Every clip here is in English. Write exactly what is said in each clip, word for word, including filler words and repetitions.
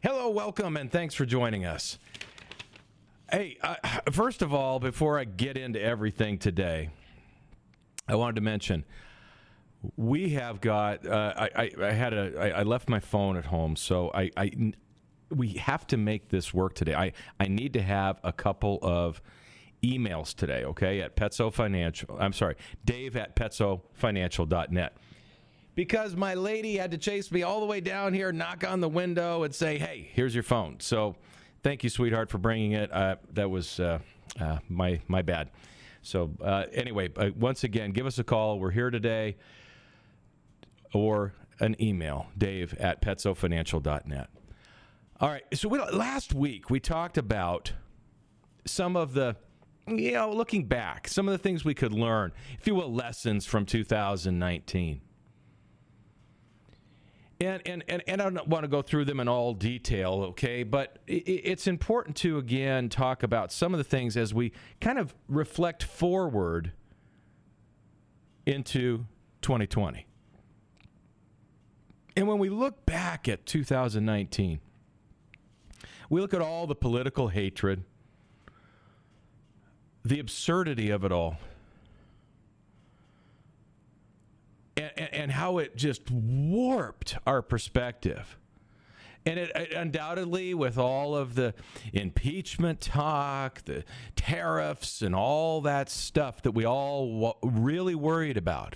Hello, welcome, and thanks for joining us. Hey, uh, first of all, before I get into everything today, I wanted to mention we have got. Uh, I, I, I had a. I, I left my phone at home, so I, I. We have to make this work today. I, I need to have a couple of emails today. Okay, at Petso Financial. I'm sorry, Dave at petso financial dot net. Because my lady had to chase me all the way down here, knock on the window, and say, "Hey, here's your phone." So, thank you, sweetheart, for bringing it. Uh, that was uh, uh, my my bad. So, uh, anyway, uh, once again, give us a call. We're here today, or an email, Dave at petso financial dot net. All right. So, we, last week we talked about some of the, you know, looking back, some of the things we could learn, if you will, lessons from two thousand nineteen. And, and and and I don't want to go through them in all detail, okay? But it, it's important to, again, talk about some of the things as we kind of reflect forward into twenty twenty. And when we look back at two thousand nineteen, we look at all the political hatred, the absurdity of it all, And, and how it just warped our perspective. And it, it undoubtedly, with all of the impeachment talk, the tariffs, and all that stuff that we all w- really worried about.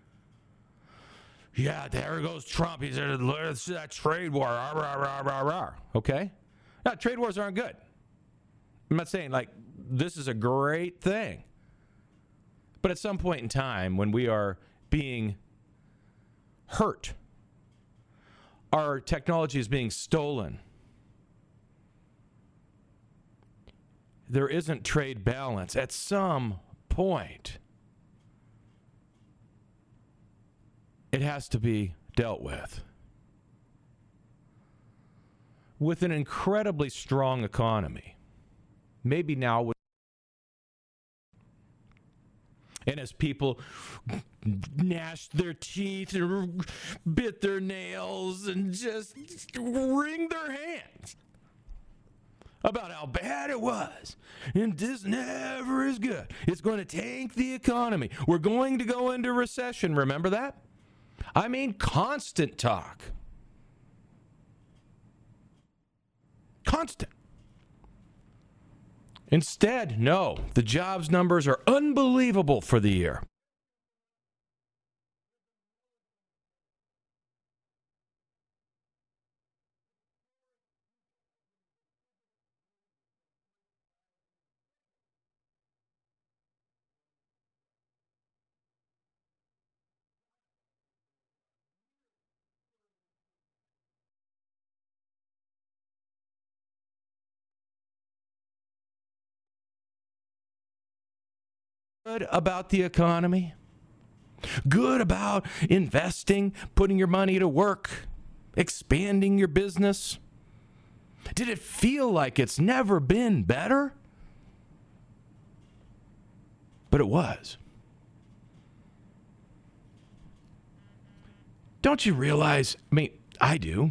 Yeah, there goes Trump. He said, "Let's see that trade war." Rah, rah, rah, rah, rah. Okay? Now, trade wars aren't good. I'm not saying, like, this is a great thing. But at some point in time, when we are being hurt, our technology is being stolen, there isn't trade balance. At some point, it has to be dealt with. With an incredibly strong economy, maybe now with And as people gnashed their teeth and bit their nails and just wring their hands about how bad it was. And this never is good. It's going to tank the economy. We're going to go into recession. Remember that? I mean, constant talk. Constant. Instead, no, the jobs numbers are unbelievable for the year. Good about the economy, good about investing, putting your money to work, expanding your business. Did it feel like it's never been better? But it was. Don't you realize, I mean, I do,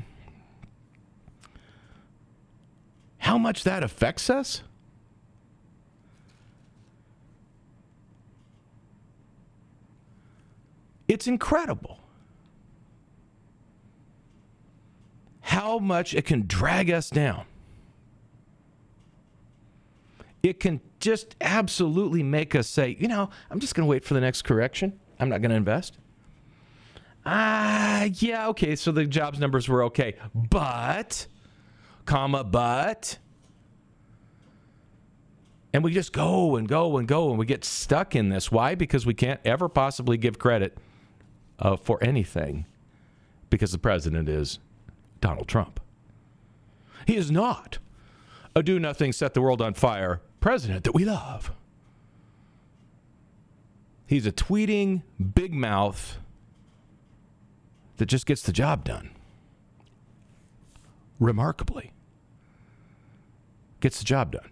how much that affects us? It's incredible how much it can drag us down. It can just absolutely make us say, you know, I'm just going to wait for the next correction. I'm not going to invest. Ah, yeah, okay, so the jobs numbers were okay. But, comma, but. And we just go and go and go and we get stuck in this. Why? Because we can't ever possibly give credit Uh, for anything, because the president is Donald Trump. He is not a do-nothing, set-the-world-on-fire president that we love. He's a tweeting big mouth that just gets the job done. Remarkably. Gets the job done.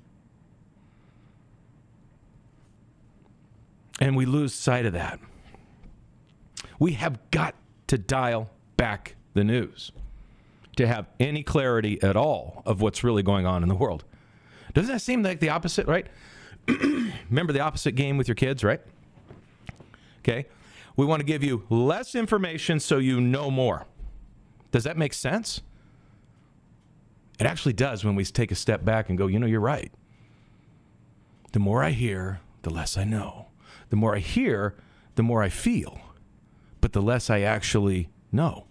And we lose sight of that. We have got to dial back the news. to have any clarity at all of what's really going on in the world. Doesn't that seem like the opposite, right? Remember the opposite game with your kids, right? Okay. We want to give you less information so you know more. Does that make sense? It actually does when we take a step back and go, you know, you're right. The more I hear, the less I know. The more I hear, the more I feel. But the less I actually know.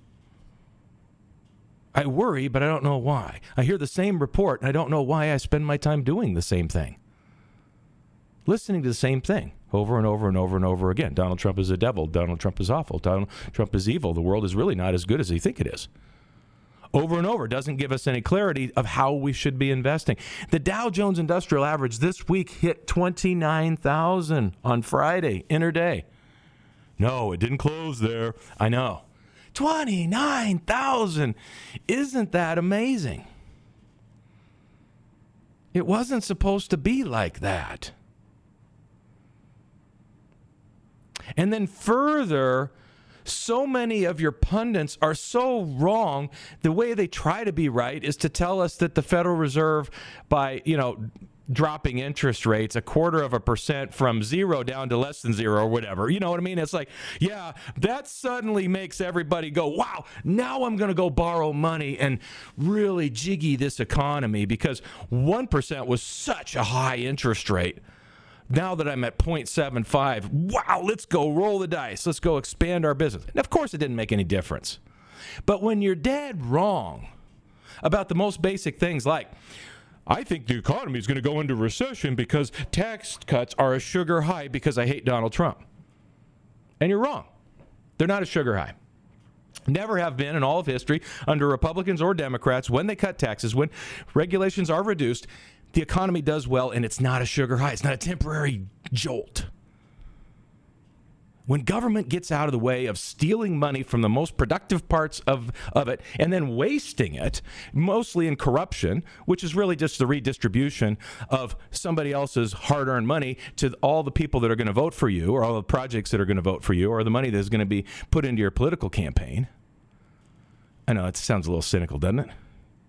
I worry, but I don't know why. I hear the same report, and I don't know why I spend my time doing the same thing. Listening to the same thing over and over and over and over again. Donald Trump is a devil. Donald Trump is awful. Donald Trump is evil. The world is really not as good as they think it is. Over and over doesn't give us any clarity of how we should be investing. The Dow Jones Industrial Average this week hit twenty-nine thousand on Friday, interday. No, it didn't close there. I know. twenty-nine thousand. Isn't that amazing? It wasn't supposed to be like that. And then further, so many of your pundits are so wrong. The way they try to be right is to tell us that the Federal Reserve, by, you know, dropping interest rates a quarter of a percent from zero down to less than zero or whatever. You know what I mean? It's like, yeah, that suddenly makes everybody go, wow, now I'm going to go borrow money and really jiggy this economy because one percent was such a high interest rate. Now that I'm at zero point seven five, wow, let's go roll the dice. Let's go expand our business. And of course, it didn't make any difference. But when you're dead wrong about the most basic things like, I think the economy is going to go into recession because tax cuts are a sugar high because I hate Donald Trump. And you're wrong. They're not a sugar high. Never have been in all of history under Republicans or Democrats. When they cut taxes, when regulations are reduced, the economy does well, and it's not a sugar high. It's not a temporary jolt. When government gets out of the way of stealing money from the most productive parts of, of it and then wasting it, mostly in corruption, which is really just the redistribution of somebody else's hard-earned money to all the people that are going to vote for you or all the projects that are going to vote for you or the money that's going to be put into your political campaign. I know, it sounds a little cynical, doesn't it?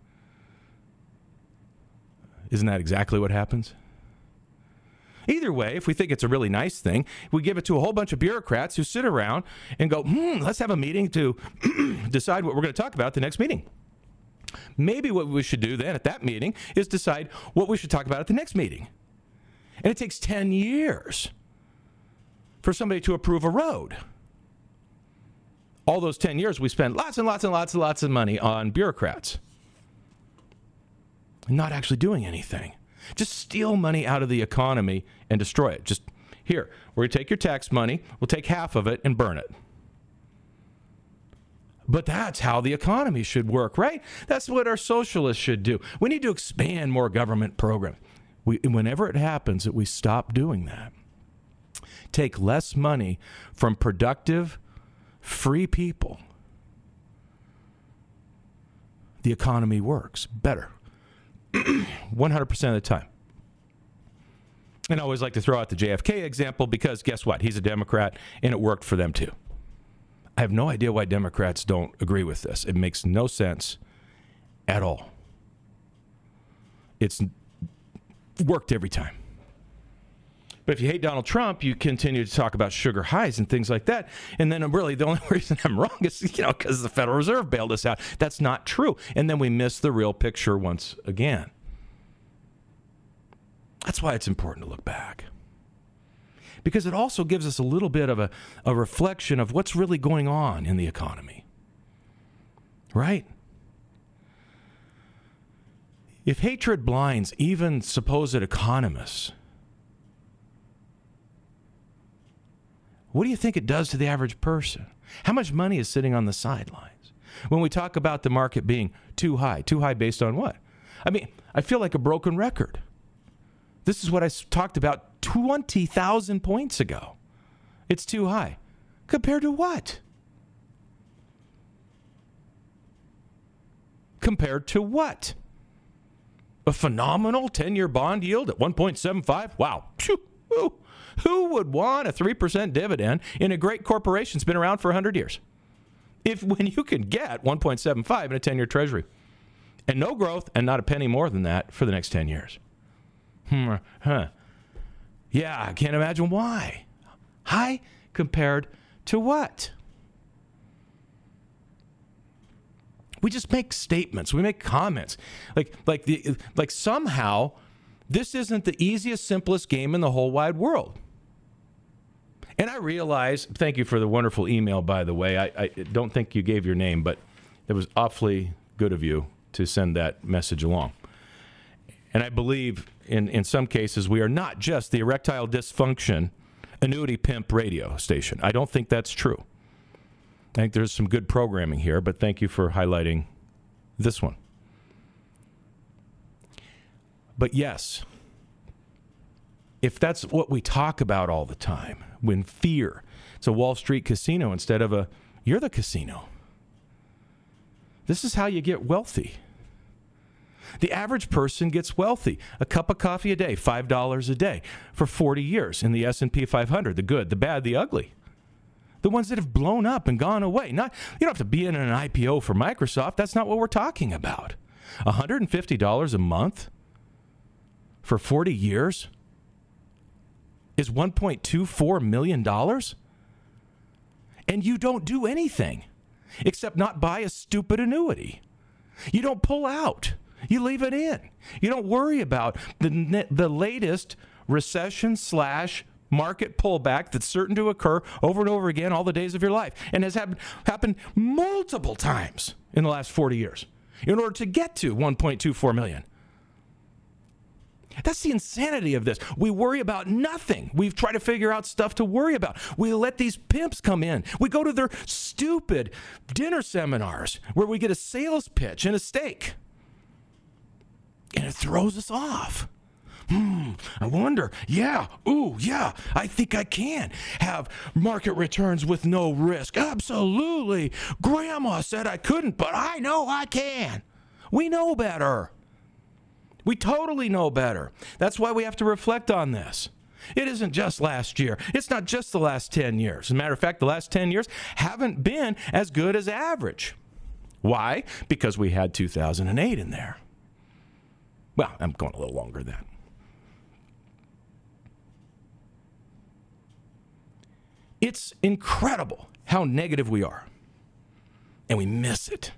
Isn't that exactly what happens? Either way, if we think it's a really nice thing, we give it to a whole bunch of bureaucrats who sit around and go, hmm, let's have a meeting to decide what we're going to talk about at the next meeting. Maybe what we should do then at that meeting is decide what we should talk about at the next meeting. And it takes ten years for somebody to approve a road. All those ten years, we spend lots and lots and lots and lots of money on bureaucrats. Not actually doing anything. Just steal money out of the economy and destroy it. Just, here, we're going to take your tax money, we'll take half of it and burn it. But that's how the economy should work, right? That's what our socialists should do. We need to expand more government programs. We, whenever it happens that we stop doing that, take less money from productive, free people, the economy works better. one hundred percent of the time. And I always like to throw out the J F K example because guess what? He's a Democrat and it worked for them too. I have no idea why Democrats don't agree with this. It makes no sense at all. It's worked every time. But if you hate Donald Trump, you continue to talk about sugar highs and things like that. And then really the only reason I'm wrong is, you know, because the Federal Reserve bailed us out. That's not true. And then we miss the real picture once again. That's why it's important to look back. Because it also gives us a little bit of a, a reflection of what's really going on in the economy. Right? If hatred blinds even supposed economists, what do you think it does to the average person? How much money is sitting on the sidelines? When we talk about the market being too high, too high based on what? I mean, I feel like a broken record. This is what I talked about twenty thousand points ago. It's too high. Compared to what? Compared to what? A phenomenal ten-year bond yield at one point seven five? Wow. Phew. Ooh. Who would want a three percent dividend in a great corporation that's been around for one hundred years? If when you can get one point seven five in a ten-year treasury and no growth and not a penny more than that for the next ten years. Hmm, huh. Yeah, I can't imagine why. High compared to what? We just make statements. We make comments. Like like the like somehow this isn't the easiest, simplest game in the whole wide world. And I realize, thank you for the wonderful email, by the way. I, I don't think you gave your name, but it was awfully good of you to send that message along. And I believe in, in some cases we are not just the erectile dysfunction annuity pimp radio station. I don't think that's true. I think there's some good programming here, but thank you for highlighting this one. But yes, if that's what we talk about all the time, when fear, it's a Wall Street casino instead of a, you're the casino. This is how you get wealthy. The average person gets wealthy. A cup of coffee a day, five dollars a day for forty years in the S and P five hundred, the good, the bad, the ugly. The ones that have blown up and gone away. Not, you don't have to be in an I P O for Microsoft. That's not what we're talking about. one hundred fifty dollars a month for forty years is one point two four million dollars. And you don't do anything except not buy a stupid annuity. You don't pull out. You leave it in. You don't worry about the the latest recession slash market pullback that's certain to occur over and over again all the days of your life and has happened, happened multiple times in the last forty years in order to get to one point two four million. That's the insanity of this. We worry about nothing. We've tried to figure out stuff to worry about. We let these pimps come in. We go to their stupid dinner seminars where we get a sales pitch and a steak. And it throws us off. Hmm, I wonder, yeah, ooh, yeah, I think I can have market returns with no risk. Absolutely. Grandma said I couldn't, but I know I can. We know better. We totally know better. That's why we have to reflect on this. It isn't just last year. It's not just the last ten years. As a matter of fact, the last ten years haven't been as good as average. Why? Because we had two thousand eight in there. Well, I'm going a little longer than that. It's incredible how negative we are, and we miss it.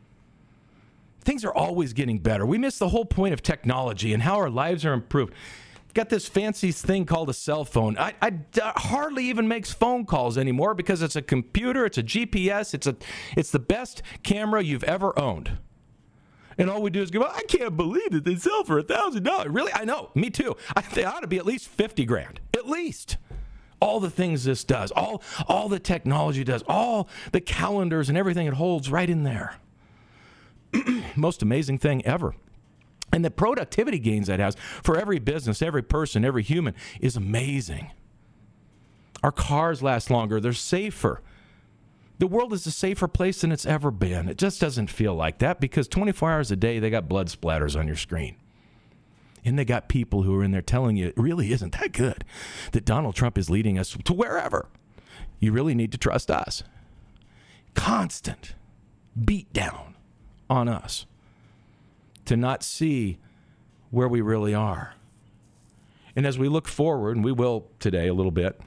Things are always getting better. We miss the whole point of technology and how our lives are improved. Got this fancy thing called a cell phone. I, I uh, hardly even makes phone calls anymore because it's a computer, it's a G P S, it's a, it's the best camera you've ever owned. And all we do is go, I can't believe that they sell for a thousand dollars. Really? I know. Me too. I, they ought to be at least fifty grand. At least. All the things this does, all, all the technology does, all the calendars and everything it holds right in there. Most amazing thing ever. And the productivity gains that has for every business, every person, every human is amazing. Our cars last longer. They're safer. The world is a safer place than it's ever been. It just doesn't feel like that because twenty-four hours a day, they got blood splatters on your screen. And they got people who are in there telling you it really isn't that good, that Donald Trump is leading us to wherever. You really need to trust us. Constant beat down on us to not see where we really are. And as we look forward, and we will today a little bit,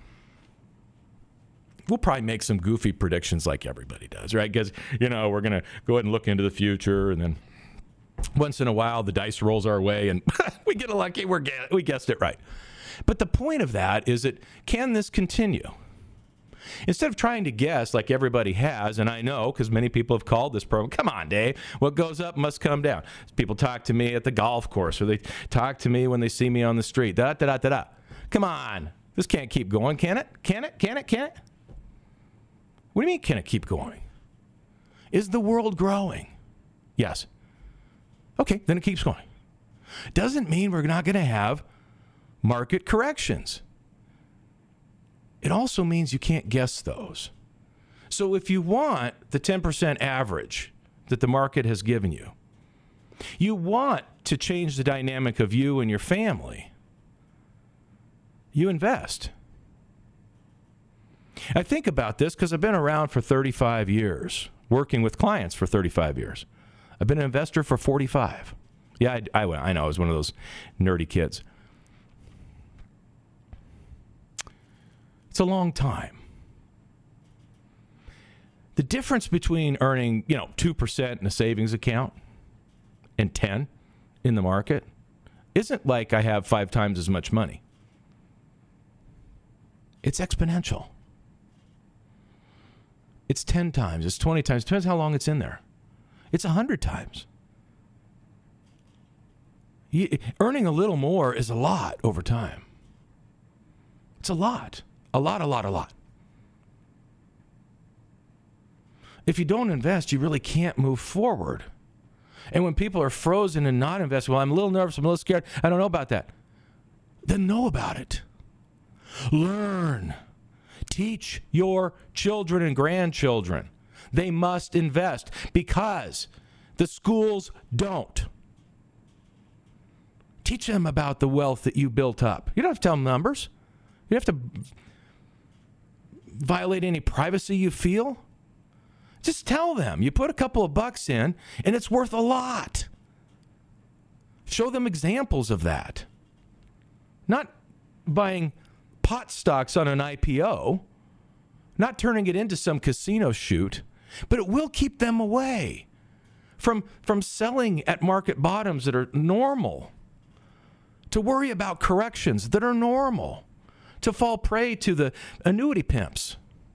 we'll probably make some goofy predictions like everybody does, right? Because, you know, we're going to go ahead and look into the future, and then once in a while the dice rolls our way, and we get lucky, we're, we guessed it right. But the point of that is that can this continue? Instead of trying to guess like everybody has, and I know because many people have called this program, come on, Dave, what goes up must come down. People talk to me at the golf course, or they talk to me when they see me on the street. Da da da da da. Come on, this can't keep going, can it? Can it? Can it? Can it? What do you mean, can it keep going? Is the world growing? Yes. Okay, then it keeps going. Doesn't mean we're not going to have market corrections. It also means you can't guess those. So if you want the ten percent average that the market has given you, you want to change the dynamic of you and your family, you invest. I think about this because I've been around for thirty-five years, working with clients for thirty-five years. I've been an investor for forty-five. Yeah, I, I, I know I was one of those nerdy kids. It's a long time. The difference between earning, you know, two percent in a savings account and ten in the market isn't like I have five times as much money. It's exponential. It's ten times, it's twenty times, depends how long it's in there. It's one hundred times. You, earning a little more is a lot over time. It's a lot. A lot, a lot, a lot. If you don't invest, you really can't move forward. And when people are frozen and not investing, well, I'm a little nervous, I'm a little scared, I don't know about that. Then know about it. Learn. Teach your children and grandchildren. They must invest because the schools don't. Teach them about the wealth that you built up. You don't have to tell them numbers. You don't have to violate any privacy you feel. Just tell them. You put a couple of bucks in, and it's worth a lot. Show them examples of that. Not buying pot stocks on an I P O, not turning it into some casino shoot, but it will keep them away from, from selling at market bottoms that are normal, to worry about corrections that are normal, to fall prey to the annuity pimps.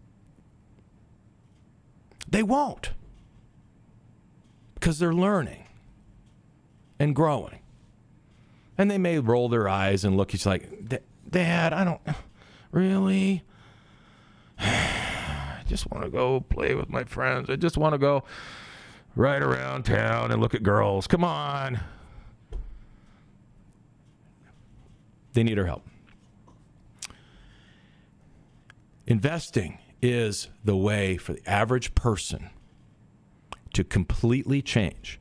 They won't, because they're learning and growing. And they may roll their eyes and look at you like, Dad, I don't really, I just want to go play with my friends. I just want to go ride around town and look at girls. Come on. They need our help. Investing is the way for the average person to completely change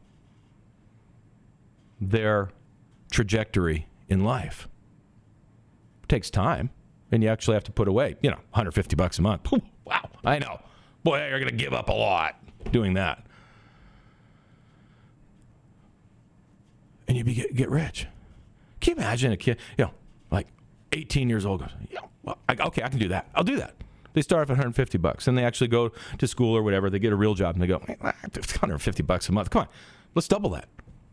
their trajectory in life. It takes time, and you actually have to put away, you know, one hundred fifty bucks a month. Wow, I know. Boy, you're going to give up a lot doing that. And you be, get, get rich. Can you imagine a kid, you know, like eighteen years old goes, yeah, well, I, okay, I can do that. I'll do that. They start off at one hundred fifty bucks, and they actually go to school or whatever. They get a real job, and they go, one hundred fifty bucks a month. Come on, let's double that.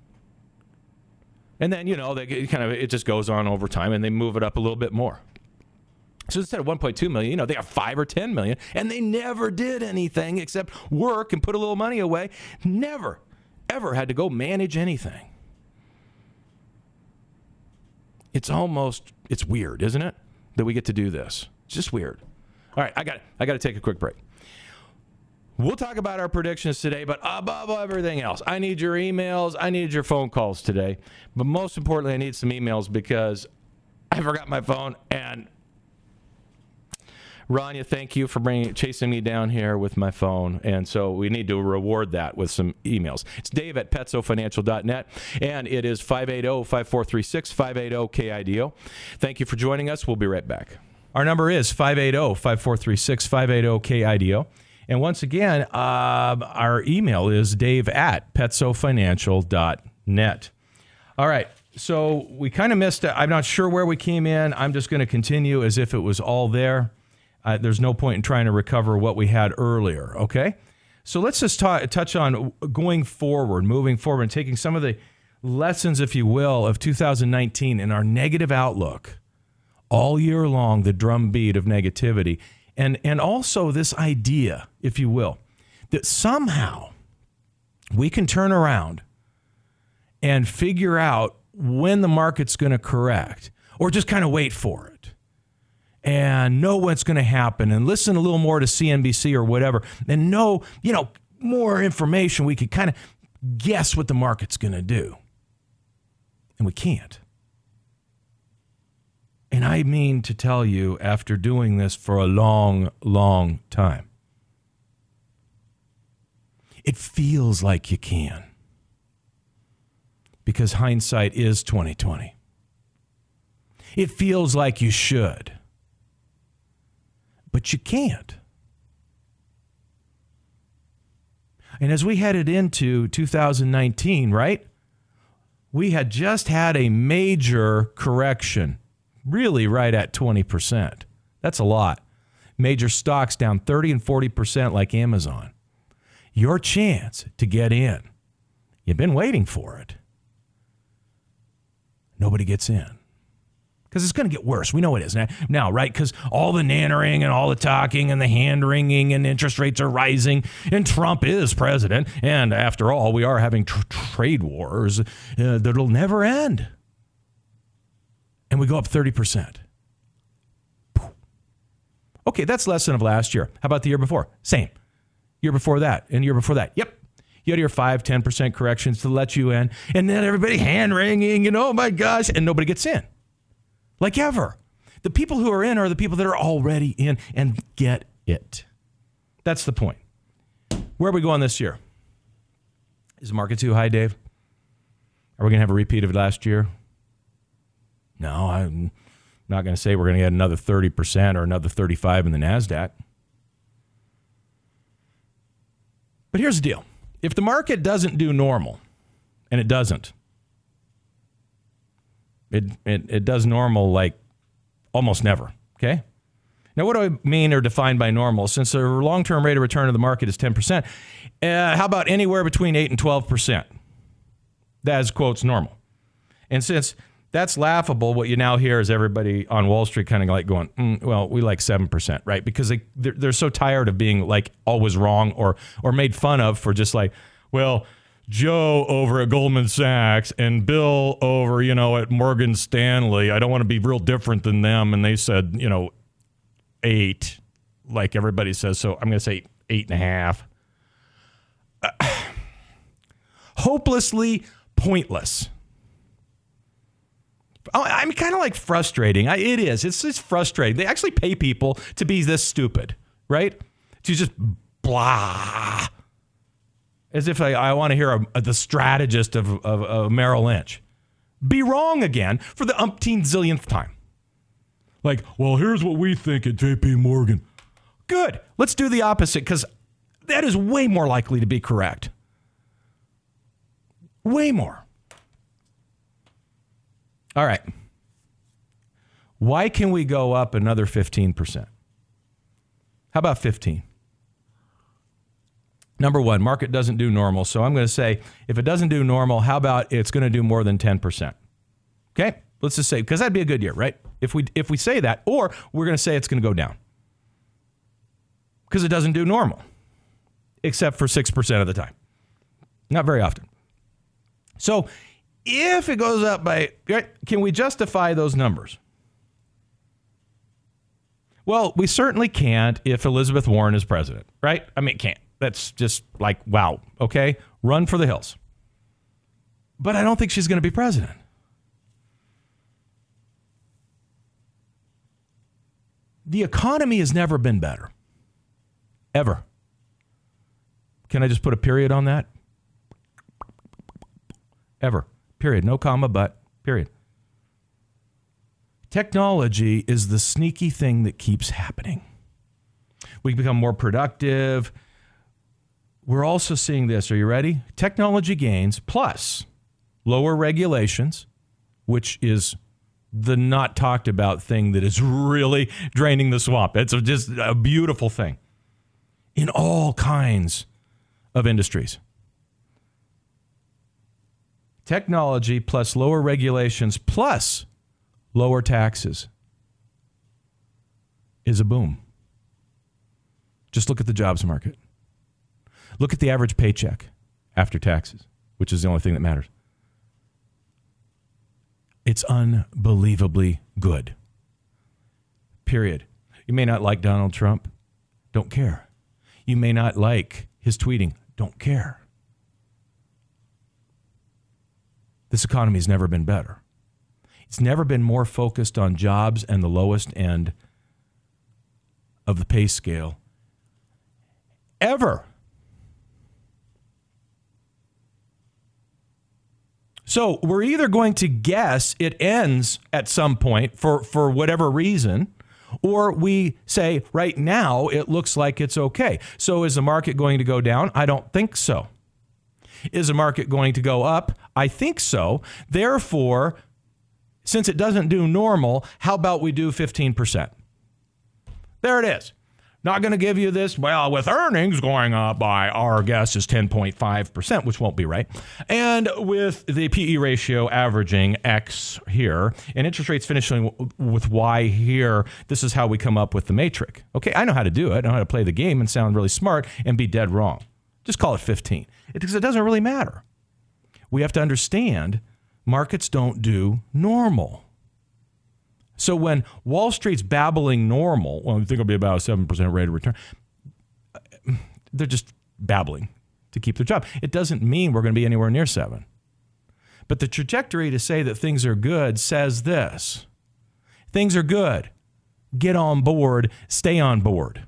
And then, you know, they get kind of, it just goes on over time, and they move it up a little bit more. So instead of one point two million, you know, they got five or ten million, and they never did anything except work and put a little money away. Never, ever had to go manage anything. It's almost, it's weird, isn't it, that we get to do this? It's just weird. All right, I got I got to take a quick break. We'll talk about our predictions today, but above everything else, I need your emails. I need your phone calls today. But most importantly, I need some emails because I forgot my phone. And Rania, thank you for bringing chasing me down here with my phone. And so we need to reward that with some emails. It's Dave at petso financial dot net, and it is five eight zero, five four three six, five eight zero, K I D O. Thank you for joining us. We'll be right back. Our number is five eight zero, five four three six, five eight zero, K I D O. And once again, uh, our email is dave at petso financial dot net. All right, so we kind of missed it. I'm not sure where we came in. I'm just going to continue as if it was all there. Uh, there's no point in trying to recover what we had earlier, okay? So let's just ta- touch on going forward, moving forward, and taking some of the lessons, if you will, of two thousand nineteen and our negative outlook. All year long, the drumbeat of negativity. And, and also this idea, if you will, that somehow we can turn around and figure out when the market's going to correct, or just kind of wait for it and know what's going to happen and listen a little more to C N B C or whatever and know, you know, more information. We could kind of guess what the market's going to do. And we can't. And I mean to tell you, after doing this for a long, long time, it feels like you can. Because hindsight is twenty twenty. It feels like you should. But you can't. And as we headed into two thousand nineteen, right, we had just had a major correction, really right at twenty percent. That's a lot. Major stocks down thirty and forty percent like Amazon. Your chance to get in. You've been waiting for it. Nobody gets in. Because it's going to get worse. We know it is now, now right? Because all the nannering and all the talking and the hand-wringing and interest rates are rising and Trump is president. And after all, we are having tr- trade wars uh, that'll never end. And we go up thirty percent. Okay, that's less than of last year. How about the year before? Same. Year before that and year before that. Yep. You had your five, ten percent corrections to let you in. And then everybody hand-wringing and oh my gosh, and nobody gets in. Like ever. The people who are in are the people that are already in and get it. That's the point. Where are we going this year? Is the market too high, Dave? Are we going to have a repeat of last year? No, I'm not going to say we're going to get another thirty percent or another thirty-five in the NASDAQ. But here's the deal. If the market doesn't do normal, and it doesn't, It, it it does normal like almost never, okay? Now, what do I mean or define by normal? Since the long-term rate of return of the market is ten percent, uh, how about anywhere between eight and twelve percent? That is, quotes, normal. And since that's laughable, what you now hear is everybody on Wall Street kind of like going, mm, well, we like seven percent, right? Because they, they're, they're so tired of being like always wrong or or made fun of for just like, well, Joe over at Goldman Sachs and Bill over, you know, at Morgan Stanley. I don't want to be real different than them. And they said, you know, eight, like everybody says. So I'm going to say eight and a half. Uh, hopelessly pointless. Oh, I'm kind of like frustrating. I, it is. It's just frustrating. They actually pay people to be this stupid, right? To just blah. As if I, I want to hear a, a, the strategist of, of, of Merrill Lynch be wrong again for the umpteen zillionth time. Like, well, here's what we think at J P Morgan. Good. Let's do the opposite because that is way more likely to be correct. Way more. All right. Why can we go up another fifteen percent? How about fifteen? Number one, market doesn't do normal. So I'm going to say, if it doesn't do normal, how about it's going to do more than ten percent? Okay? Let's just say, because that'd be a good year, right? If we if we say that, or we're going to say it's going to go down. Because it doesn't do normal, except for six percent of the time. Not very often. So if it goes up by, can we justify those numbers? Well, we certainly can't if Elizabeth Warren is president, right? I mean, it can't. That's just like, wow, okay? Run for the hills. But I don't think she's going to be president. The economy has never been better. Ever. Can I just put a period on that? Ever. Period. No comma, but period. Technology is the sneaky thing that keeps happening. We become more productive. We're also seeing this. Are you ready? Technology gains plus lower regulations, which is the not talked about thing that is really draining the swamp. It's a, just a beautiful thing in all kinds of industries. Technology plus lower regulations plus lower taxes is a boom. Just look at the jobs market. Look at the average paycheck after taxes, which is the only thing that matters. It's unbelievably good. Period. You may not like Donald Trump. Don't care. You may not like his tweeting. Don't care. This economy has never been better. It's never been more focused on jobs and the lowest end of the pay scale ever. So we're either going to guess it ends at some point for, for whatever reason, or we say right now it looks like it's okay. So is the market going to go down? I don't think so. Is the market going to go up? I think so. Therefore, since it doesn't do normal, how about we do fifteen percent? There it is. Not going to give you this, well, with earnings going up by, our guess is ten point five percent, which won't be right. And with the P E ratio averaging X here, and interest rates finishing with Y here, this is how we come up with the matrix. Okay, I know how to do it. I know how to play the game and sound really smart and be dead wrong. Just call it fifteen. Because it doesn't really matter. We have to understand markets don't do normal. So when Wall Street's babbling normal, well, we think it'll be about a seven percent rate of return, they're just babbling to keep their job. It doesn't mean we're going to be anywhere near seven. But the trajectory to say that things are good says this. Things are good. Get on board. Stay on board.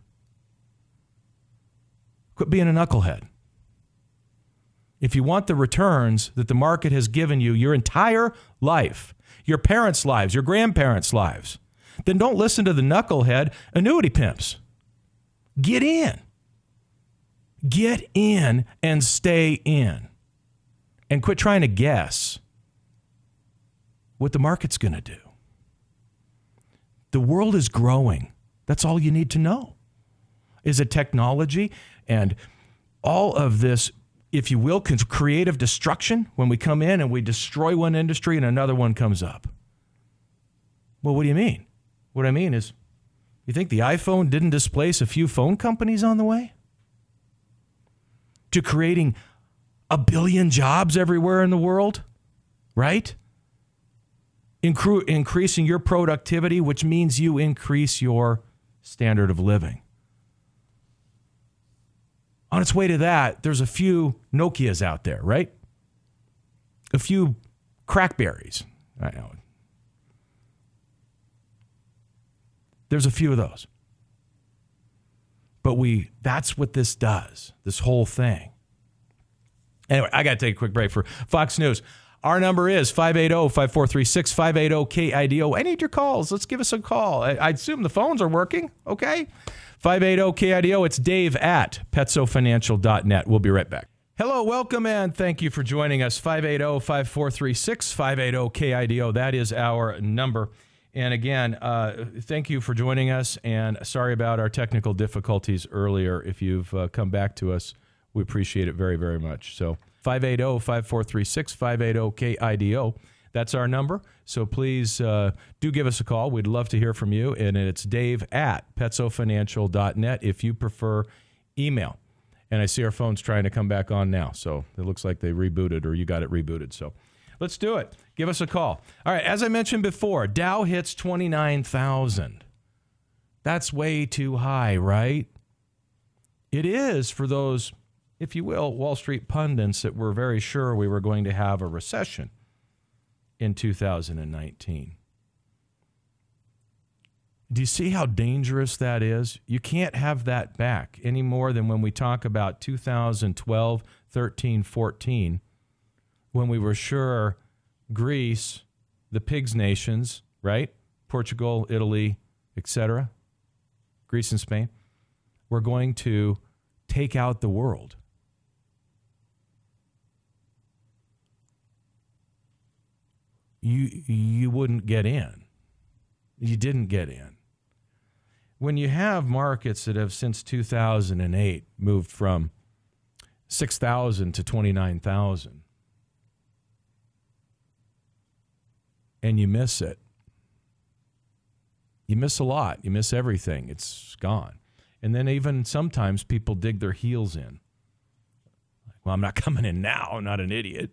Quit being a knucklehead. If you want the returns that the market has given you your entire life, your parents' lives, your grandparents' lives, then don't listen to the knucklehead annuity pimps. Get in. Get in and stay in. And quit trying to guess what the market's going to do. The world is growing. That's all you need to know. Is it technology and all of this, if you will, creative destruction when we come in and we destroy one industry and another one comes up? Well, what do you mean? What I mean is, you think the iPhone didn't displace a few phone companies on the way? To creating a billion jobs everywhere in the world, right? Incru- increasing your productivity, which means you increase your standard of living. On its way to that, there's a few Nokias out there, right? A few Crackberries. I know. There's a few of those. But we that's what this does, this whole thing. Anyway, I got to take a quick break for Fox News. Our number is five eight zero, five four three six, five eight zero, K I D O. I need your calls. Let's give us a call. I, I assume the phones are working, okay? five eight zero, K I D O. It's Dave at petso financial dot net. We'll be right back. Hello, welcome, and thank you for joining us. five eight zero, five four three six, five eight zero, K I D O. That is our number. And again, uh, thank you for joining us, and sorry about our technical difficulties earlier. If you've uh, come back to us, we appreciate it very, very much. So five eight zero, five four three six, five eight zero, K I D O. That's our number. So please uh, do give us a call. We'd love to hear from you. And it's Dave at petso financial dot net if you prefer email. And I see our phone's trying to come back on now. So it looks like they rebooted, or you got it rebooted. So let's do it. Give us a call. All right, as I mentioned before, Dow hits twenty-nine thousand. That's way too high, right? It is for those, if you will, Wall Street pundits that were very sure we were going to have a recession in two thousand nineteen. Do you see how dangerous that is? You can't have that back any more than when we talk about two thousand twelve, thirteen, fourteen, when we were sure Greece, the pigs nations, right? Portugal, Italy, et cetera, Greece and Spain, were going to take out the world. You you wouldn't get in. You didn't get in. When you have markets that have since two thousand eight moved from six thousand to twenty-nine thousand, and you miss it, you miss a lot. You miss everything. It's gone. And then even sometimes people dig their heels in. Well, I'm not coming in now. I'm not an idiot.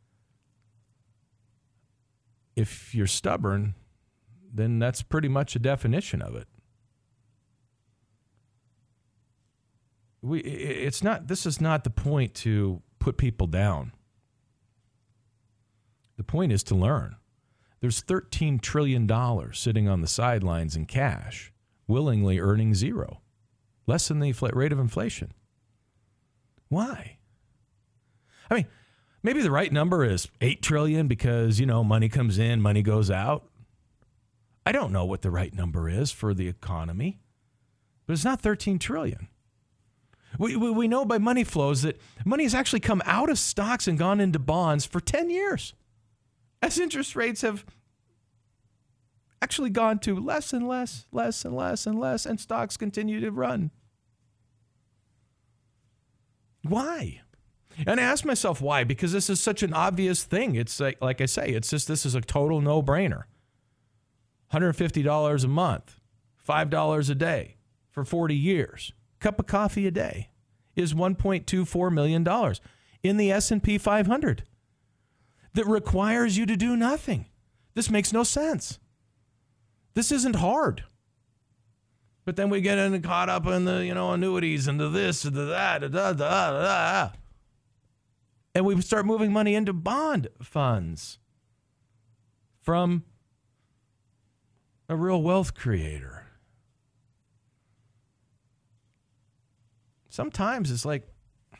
If you're stubborn, then that's pretty much a definition of it. We, it's not, this is not the point to put people down. The point is to learn. There's thirteen trillion dollars sitting on the sidelines in cash, willingly earning zero, less than the rate of inflation. Why? I mean, maybe the right number is eight trillion dollars because, you know, money comes in, money goes out. I don't know what the right number is for the economy, but it's not thirteen trillion. We, we, we know by money flows that money has actually come out of stocks and gone into bonds for ten years, as interest rates have actually gone to less and less, less and less and less, and stocks continue to run. Why? And I ask myself why, because this is such an obvious thing. It's like, like I say, it's just, this is a total no-brainer. one hundred fifty dollars a month, five dollars a day for forty years. Cup of coffee a day is one point two four million dollars in the S and P five hundred that requires you to do nothing. This makes no sense. This isn't hard. But then we get in caught up in the, you know, annuities and the this and the that, da, da, da, da, da. And we start moving money into bond funds from a real wealth creator. Sometimes it's like,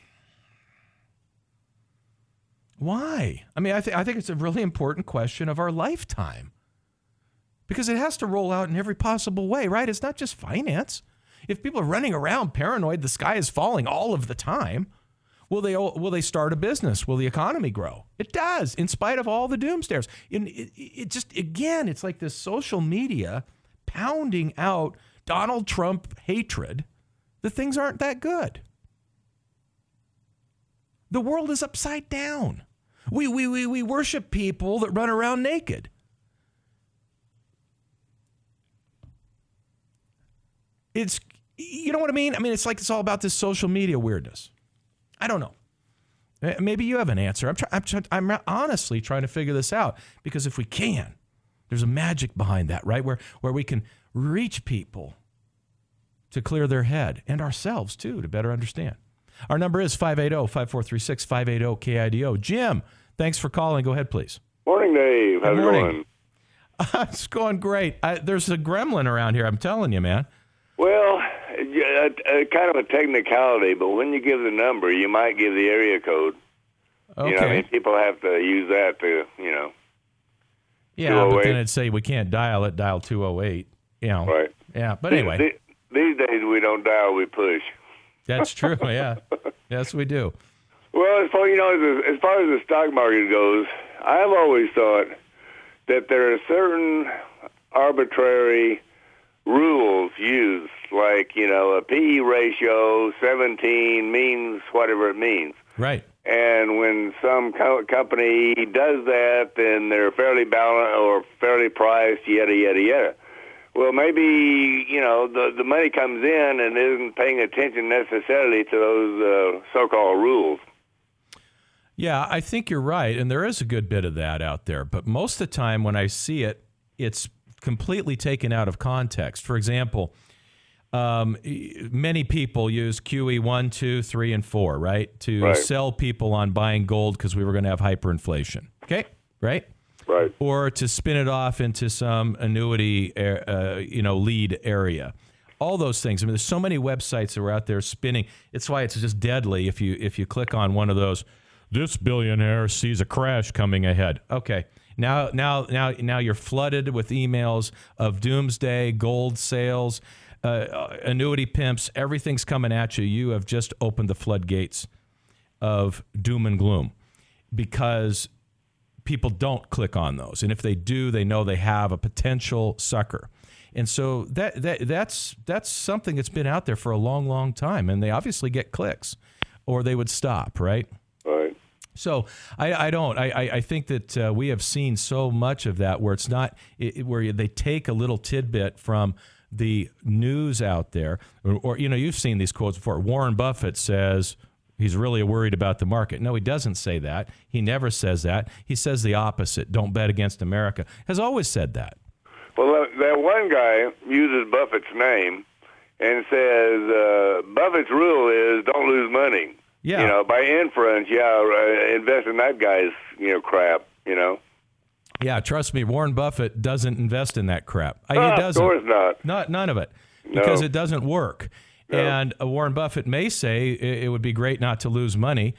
why? I mean, I, th- I think it's a really important question of our lifetime. Because it has to roll out in every possible way, right? It's not just finance. If people are running around paranoid, the sky is falling all of the time, will they will they start a business? Will the economy grow? It does, in spite of all the doomsdares. And it, it just, again, it's like this social media pounding out Donald Trump hatred that things aren't that good. The world is upside down. We, we, we, we worship people that run around naked. It's, you know what I mean? I mean, it's like it's all about this social media weirdness. I don't know. Maybe you have an answer. I'm, try, I'm, try, I'm honestly trying to figure this out, because if we can, there's a magic behind that, right? Where, where we can reach people to clear their head, and ourselves too, to better understand. Our number is five eight zero, five four three six, five eight zero K I D O. Jim, thanks for calling. Go ahead, please. Morning, Dave. How's it going? Uh, it's going great. I, there's a gremlin around here. I'm telling you, man. Well, uh, uh, kind of a technicality, but when you give the number, you might give the area code. Okay. You know, I mean, people have to use that to, you know. Yeah, but then it'd say we can't dial it, dial two oh eight. You know. Right. Yeah, but anyway. These, these days we don't dial, we push. That's true, yeah. Yes, we do. Well, as far, you know, as, as far as the stock market goes, I've always thought that there are certain arbitrary rules used, like, you know, a P E ratio, seventeen means whatever it means. Right. And when some co- company does that, then they're fairly balanced or fairly priced, yada, yada, yada. Well, maybe, you know, the, the money comes in and isn't paying attention necessarily to those uh, so-called rules. Yeah, I think you're right, and there is a good bit of that out there. But most of the time when I see it, it's completely taken out of context. For example, um, many people use Q E one, two, three, and four, right, to right. sell people on buying gold because we were going to have hyperinflation. Okay, right? Right. Or to spin it off into some annuity, uh, you know, lead area. All those things. I mean, there's so many websites that are out there spinning. It's why it's just deadly if you if you click on one of those. This billionaire sees a crash coming ahead. Okay. Now, now, now, now you're flooded with emails of doomsday, gold sales, uh, annuity pimps. Everything's coming at you. You have just opened the floodgates of doom and gloom, because people don't click on those, and if they do, they know they have a potential sucker. And so that that that's that's something that's been out there for a long, long time, and they obviously get clicks, or they would stop, right? Right. So I, I don't. I, I think that uh, we have seen so much of that where it's not it, where they take a little tidbit from the news out there, or, or you know, you've seen these quotes before. Warren Buffett says he's really worried about the market. No, he doesn't say that. He never says that. He says the opposite. Don't bet against America. Has always said that. Well, that one guy uses Buffett's name and says uh, Buffett's rule is don't lose money. Yeah. You know, by inference, yeah, uh, invest in that guy's, you know, crap, you know. Yeah, trust me, Warren Buffett doesn't invest in that crap. Oh, he doesn't. Of course not. Not none of it, No. because it doesn't work. No. And uh, Warren Buffett may say it, it would be great not to lose money,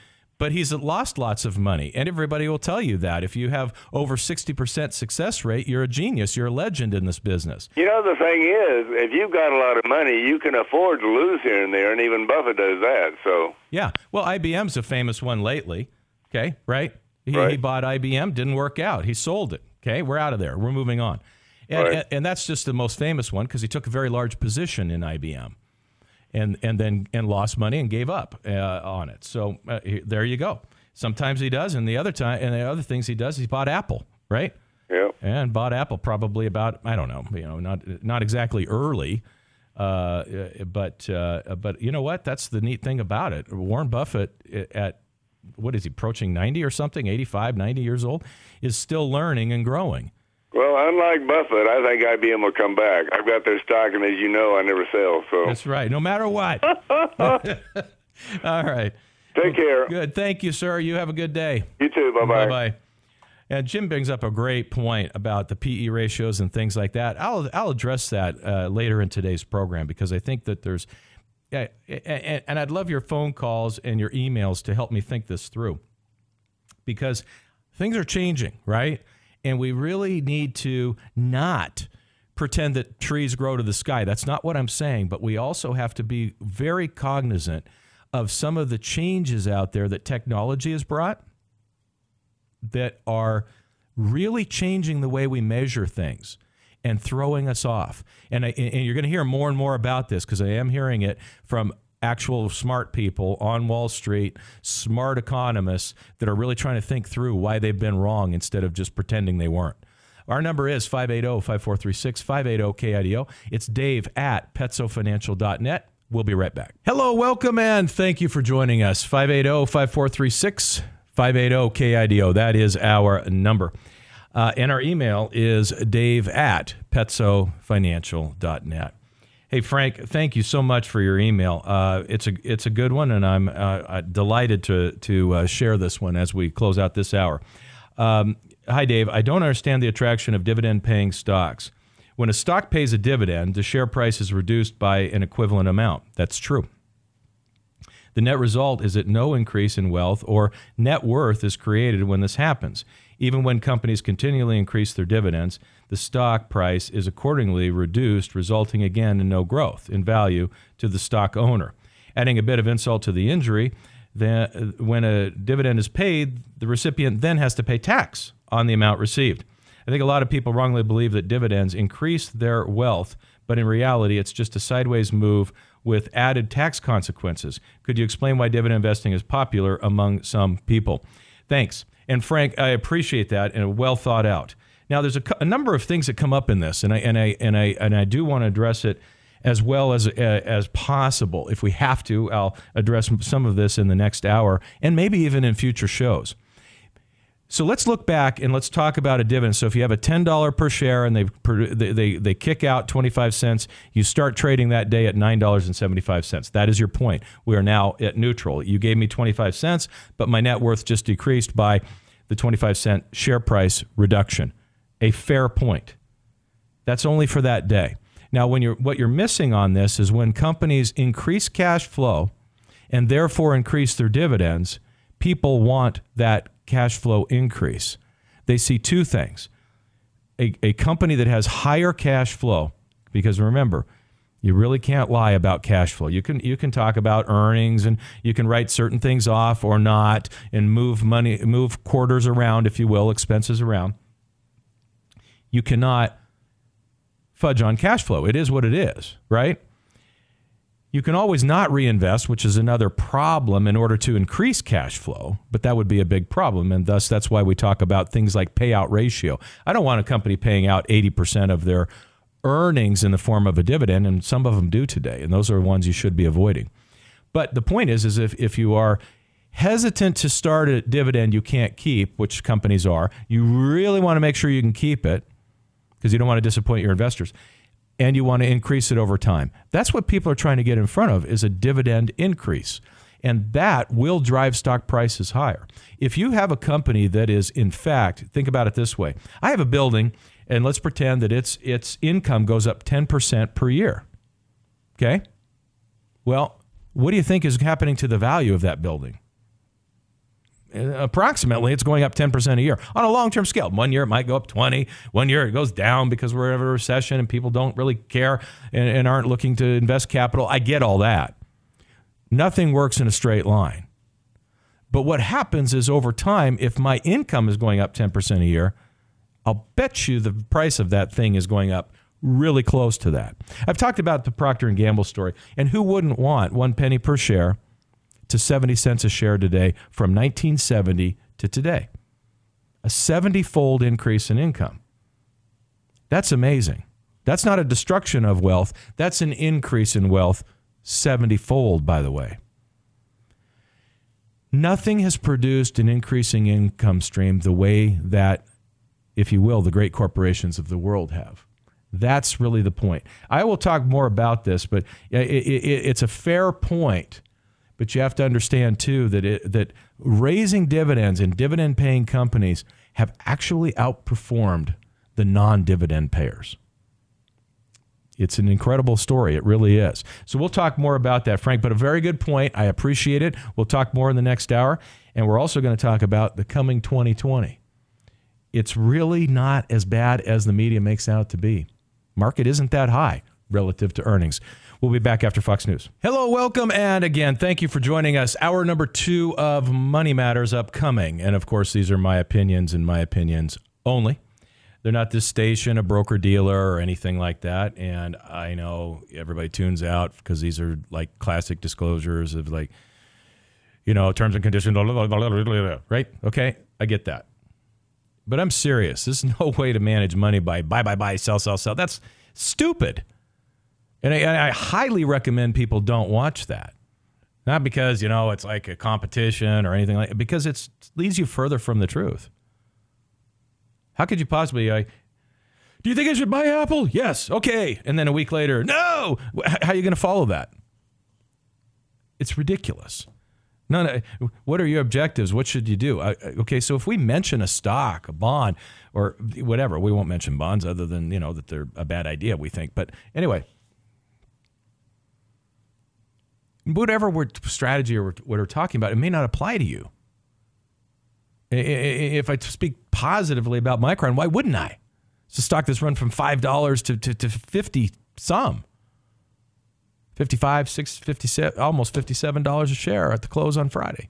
but he's lost lots of money. And everybody will tell you that. If you have over sixty percent success rate, you're a genius. You're a legend in this business. You know, the thing is, if you've got a lot of money, you can afford to lose here and there, and even Buffett does that. So yeah. Well, I B M's a famous one lately. Okay, right? He, right. he bought I B M, didn't work out. He sold it. Okay, we're out of there. We're moving on. And, right. and, and that's just the most famous one because he took a very large position in I B M and, and then and lost money and gave up uh, on it. So uh, he, there you go. Sometimes he does, and the other time, and the other things he does, he bought Apple, right? Yeah. And bought Apple probably about, I don't know, you know, not not exactly early, uh, but uh, but you know what? That's the neat thing about it. Warren Buffett at what is he approaching ninety or something, eighty-five, ninety years old, is still learning and growing. Well, unlike Buffett, I think I B M will come back. I've got their stock, and as you know, I never sell. So that's right. No matter what. All right. Take care. Good. Thank you, sir. You have a good day. You too. Bye-bye. Bye-bye. And Jim brings up a great point about the P E ratios and things like that. I'll I'll address that uh, later in today's program because I think that there's, yeah, and, and I'd love your phone calls and your emails to help me think this through because things are changing, right? And we really need to not pretend that trees grow to the sky. That's not what I'm saying, but we also have to be very cognizant of some of the changes out there that technology has brought that are really changing the way we measure things and throwing us off. And, I, and you're going to hear more and more about this because I am hearing it from actual smart people on Wall Street, smart economists that are really trying to think through why they've been wrong instead of just pretending they weren't. Our number is five eight zero, five four three six, five eight zero, K I D O. It's Dave at petso financial dot net. We'll be right back. Hello, welcome, and thank you for joining us. five eight zero, five four three six, five eight zero, K I D O. That is our number. Uh, and our email is dave at petso financial dot net. Hey, Frank, thank you so much for your email. Uh, it's a it's a good one, and I'm uh, delighted to to uh, share this one as we close out this hour. Um, hi, Dave. I don't understand the attraction of dividend-paying stocks. When a stock pays a dividend, the share price is reduced by an equivalent amount. That's true. The net result is that no increase in wealth or net worth is created when this happens. Even when companies continually increase their dividends, the stock price is accordingly reduced, resulting again in no growth in value to the stock owner. Adding a bit of insult to the injury, then when a dividend is paid, the recipient then has to pay tax on the amount received. I think a lot of people wrongly believe that dividends increase their wealth, but in reality, it's just a sideways move with added tax consequences. Could you explain why dividend investing is popular among some people? Thanks. And Frank, I appreciate that and well thought out. Now, there's a, a number of things that come up in this, and I and I and I and I do want to address it as well as uh, as possible. If we have to, I'll address some of this in the next hour, and maybe even in future shows. So let's look back and let's talk about a dividend. So if you have a ten dollars per share and they they they kick out twenty-five cents, you start trading that day at nine dollars and seventy-five cents. That is your point. We are now at neutral. You gave me twenty-five cents, but my net worth just decreased by the twenty-five cent share price reduction. A fair point. That's only for that day. Now, when you're what you're missing on this is when companies increase cash flow and therefore increase their dividends, people want that cash flow increase. They see two things. A, a company that has higher cash flow, because remember, you really can't lie about cash flow. You can you can talk about earnings and you can write certain things off or not and move money, move quarters around, if you will, expenses around. You cannot fudge on cash flow. It is what it is, right? You can always not reinvest, which is another problem in order to increase cash flow, but that would be a big problem, and thus that's why we talk about things like payout ratio. I don't want a company paying out eighty percent of their earnings in the form of a dividend, and some of them do today, and those are ones you should be avoiding. But the point is, is if, if you are hesitant to start a dividend you can't keep, which companies are, you really want to make sure you can keep it because you don't want to disappoint your investors, and you want to increase it over time. That's what people are trying to get in front of, is a dividend increase. And that will drive stock prices higher. If you have a company that is, in fact, think about it this way. I have a building, and let's pretend that its its income goes up ten percent per year. Okay? Well, what do you think is happening to the value of that building? approximately, it's going up ten percent a year on a long-term scale. One year it might go up twenty. One year it goes down because we're in a recession and people don't really care and, and aren't looking to invest capital. I get all that. Nothing works in a straight line. But what happens is over time, if my income is going up ten percent a year, I'll bet you the price of that thing is going up really close to that. I've talked about the Procter and Gamble story, and who wouldn't want one penny per share to seventy cents a share today from nineteen seventy to today? A seventy-fold increase in income. That's amazing. That's not a destruction of wealth. That's an increase in wealth, seventy-fold, by the way. Nothing has produced an increasing income stream the way that, if you will, the great corporations of the world have. That's really the point. I will talk more about this, but it, it, it's a fair point. But you have to understand, too, that it, that raising dividends and dividend-paying companies have actually outperformed the non-dividend payers. It's an incredible story. It really is. So we'll talk more about that, Frank, but a very good point. I appreciate it. We'll talk more in the next hour, and we're also going to talk about the coming twenty twenty. It's really not as bad as the media makes out to be. Market isn't that high relative to earnings. We'll be back after Fox News. Hello, welcome, and again, thank you for joining us. Hour number two of Money Matters upcoming. And, of course, these are my opinions and my opinions only. They're not this station, a broker-dealer, or anything like that. And I know everybody tunes out because these are, like, classic disclosures of, like, you know, terms and conditions, right? Okay, I get that. But I'm serious. There's no way to manage money by buy, buy, buy, sell, sell, sell. That's stupid. And I, I highly recommend people don't watch that. Not because, you know, it's like a competition or anything like that, because it leads you further from the truth. How could you possibly, uh, do you think I should buy Apple? Yes. Okay. And then a week later, no. How are you going to follow that? It's ridiculous. None. What are your objectives? What should you do? I, okay, so if we mention a stock, a bond, or whatever, we won't mention bonds other than, you know, that they're a bad idea, we think. But anyway, whatever we're, strategy or what we're talking about, it may not apply to you. If I speak positively about Micron, why wouldn't I? It's a stock that's run from five dollars to, to, to fifty some. fifty-five, six, fifty-seven, almost fifty-seven dollars a share at the close on Friday.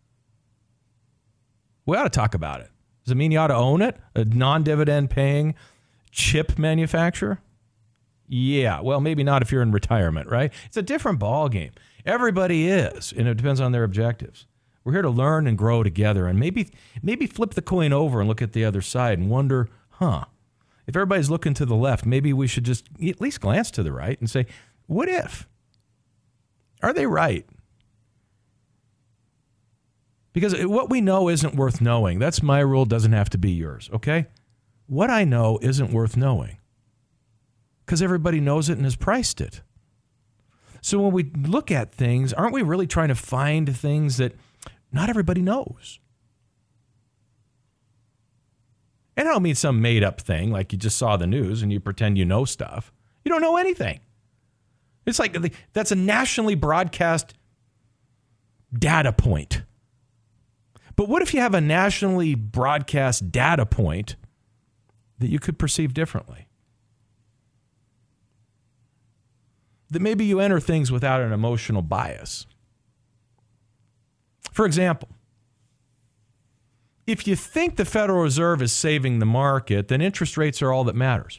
We ought to talk about it. Does it mean you ought to own it? A non-dividend paying chip manufacturer? Yeah, well, maybe not if you're in retirement, right? It's a different ballgame. Everybody is, and it depends on their objectives. We're here to learn and grow together, and maybe maybe flip the coin over and look at the other side and wonder, huh, if everybody's looking to the left, maybe we should just at least glance to the right and say, what if? Are they right? Because what we know isn't worth knowing. That's my rule, doesn't have to be yours, okay? What I know isn't worth knowing because everybody knows it and has priced it. So when we look at things, aren't we really trying to find things that not everybody knows? And I don't mean some made-up thing like you just saw the news and you pretend you know stuff. You don't know anything. It's like that's a nationally broadcast data point. But what if you have a nationally broadcast data point that you could perceive differently? That maybe you enter things without an emotional bias. For example, if you think the Federal Reserve is saving the market, then interest rates are all that matters.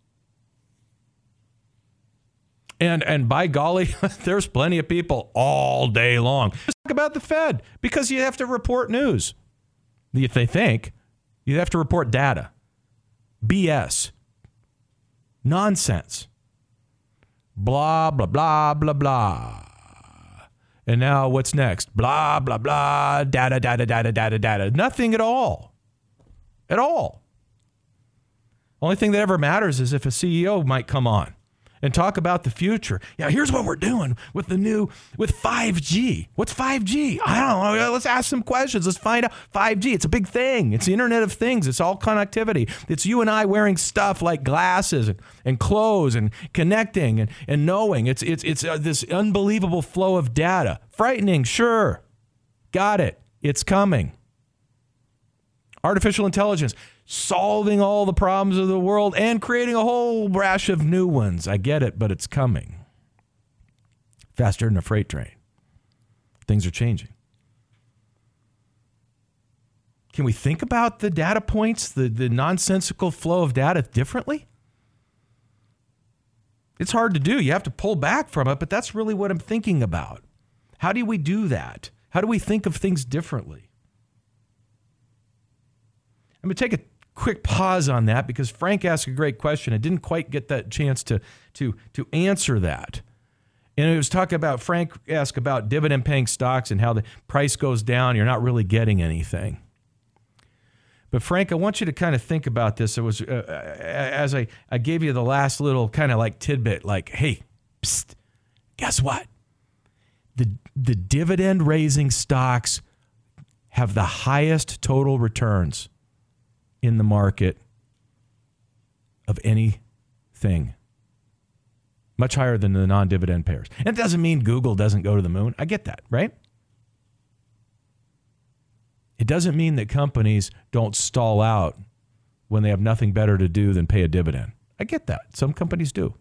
And and by golly, there's plenty of people all day long just talk about the Fed because you have to report news. If they think, you have to report data. B S. Nonsense. Blah, blah, blah, blah, blah. And now what's next? Blah, blah, blah, data, data, data, data, data. Nothing at all. At all. Only thing that ever matters is if a C E O might come on and talk about the future. Yeah, here's what we're doing with the new, with five G. What's five G? I don't know. Let's ask some questions. Let's find out. five G, it's a big thing. It's the Internet of Things. It's all connectivity. It's you and I wearing stuff like glasses and, and clothes and connecting and, and knowing. It's, it's, it's uh, this unbelievable flow of data. Frightening, sure. Got it. It's coming. Artificial intelligence, solving all the problems of the world and creating a whole rash of new ones. I get it, but it's coming. Faster than a freight train. Things are changing. Can we think about the data points, the, the nonsensical flow of data differently? It's hard to do. You have to pull back from it, but that's really what I'm thinking about. How do we do that? How do we think of things differently? I'm going to take a quick pause on that because Frank asked a great question. I didn't quite get that chance to, to, to answer that. And it was talking about, Frank asked about dividend-paying stocks and how the price goes down. You're not really getting anything. But Frank, I want you to kind of think about this. It was uh, as I, I gave you the last little kind of like tidbit, like, hey, psst, guess what? The, the dividend-raising stocks have the highest total returns in the market of anything. Much higher than the non-dividend payers. And it doesn't mean Google doesn't go to the moon. I get that, right? It doesn't mean that companies don't stall out when they have nothing better to do than pay a dividend. I get that. Some companies do.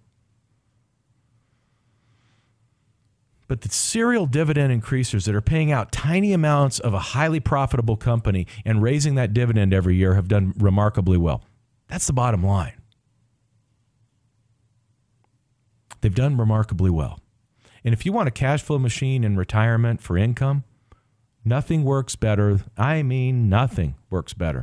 But the serial dividend increasers that are paying out tiny amounts of a highly profitable company and raising that dividend every year have done remarkably well. That's the bottom line. They've done remarkably well. And if you want a cash flow machine in retirement for income, nothing works better. I mean, nothing works better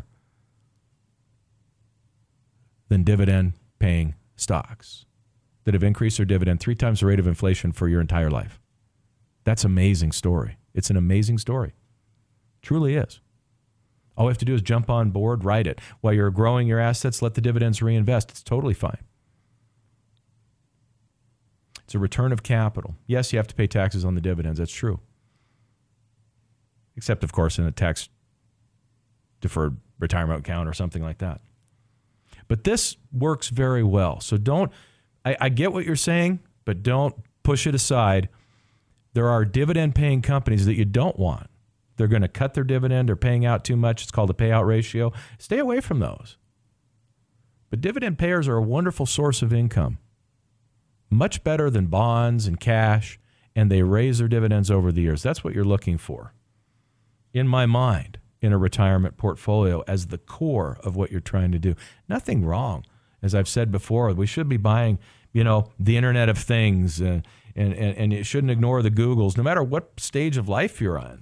than dividend-paying stocks that have increased their dividend three times the rate of inflation for your entire life. That's an amazing story. It's an amazing story. Truly is. All we have to do is jump on board, write it. While you're growing your assets, let the dividends reinvest. It's totally fine. It's a return of capital. Yes, you have to pay taxes on the dividends. That's true. Except, of course, in a tax-deferred retirement account or something like that. But this works very well. So don't, I, I get what you're saying, but don't push it aside. There are dividend-paying companies that you don't want. They're going to cut their dividend. They're paying out too much. It's called a payout ratio. Stay away from those. But dividend payers are a wonderful source of income. Much better than bonds and cash, and they raise their dividends over the years. That's what you're looking for, in my mind, in a retirement portfolio as the core of what you're trying to do. Nothing wrong. As I've said before, we should be buying, you know, the Internet of Things, uh, and, and, and you shouldn't ignore the Googles, no matter what stage of life you're on.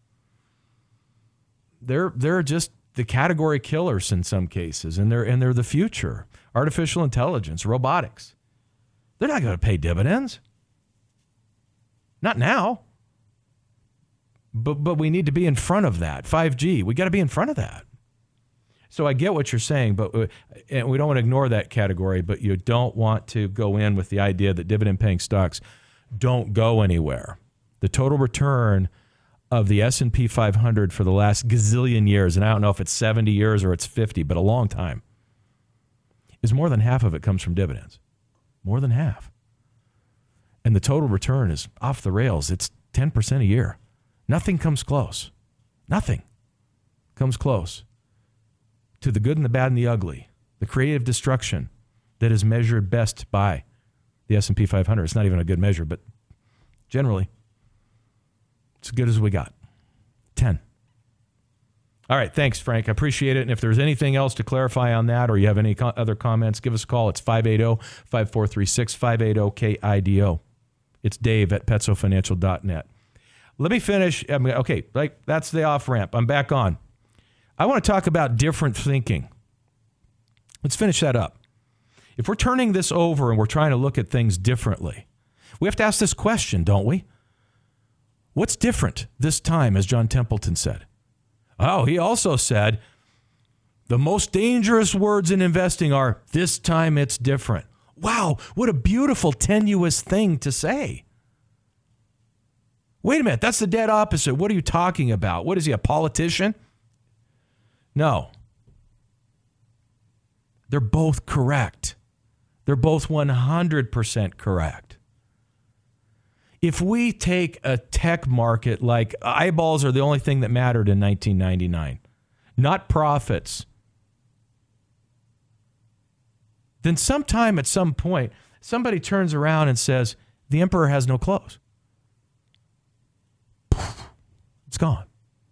They're they're just the category killers in some cases, and they're and they're the future. Artificial intelligence, robotics. They're not going to pay dividends. Not now. But but we need to be in front of that. five G, we got to be in front of that. So I get what you're saying, but and we don't want to ignore that category, but you don't want to go in with the idea that dividend-paying stocks don't go anywhere. The total return of the S and P five hundred for the last gazillion years, and I don't know if it's seventy years or it's fifty, but a long time, is more than half of it comes from dividends. More than half. And the total return is off the rails. It's ten percent a year. Nothing comes close. Nothing comes close to the good and the bad and the ugly, the creative destruction that is measured best by the S and P five hundred. It's not even a good measure, but generally, it's as good as we got. ten. All right, thanks, Frank. I appreciate it. And if there's anything else to clarify on that or you have any co- other comments, give us a call. It's five eight zero, five four three six, five eight zero, K I D O. It's Dave at petso financial dot net. Let me finish. Okay, like that's the off-ramp. I'm back on. I want to talk about different thinking. Let's finish that up. If we're turning this over and we're trying to look at things differently, we have to ask this question, don't we? What's different this time, as John Templeton said? Oh, he also said, the most dangerous words in investing are, this time it's different. Wow, what a beautiful, tenuous thing to say. Wait a minute, that's the dead opposite. What are you talking about? What is he, a politician? No. They're both correct. They're both one hundred percent correct. If we take a tech market like eyeballs are the only thing that mattered in nineteen ninety-nine, not profits, then sometime at some point, somebody turns around and says, the emperor has no clothes. It's gone.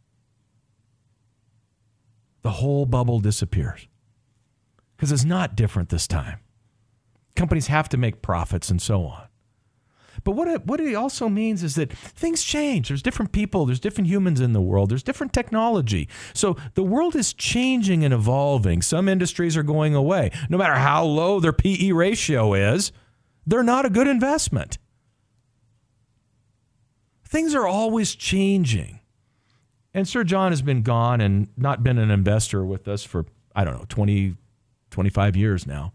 The whole bubble disappears. Because it's not different this time. Companies have to make profits and so on. But what it, what it also means is that things change. There's different people. There's different humans in the world. There's different technology. So the world is changing and evolving. Some industries are going away. No matter how low their P E ratio is, they're not a good investment. Things are always changing. And Sir John has been gone and not been an investor with us for, I don't know, twenty, twenty-five years now.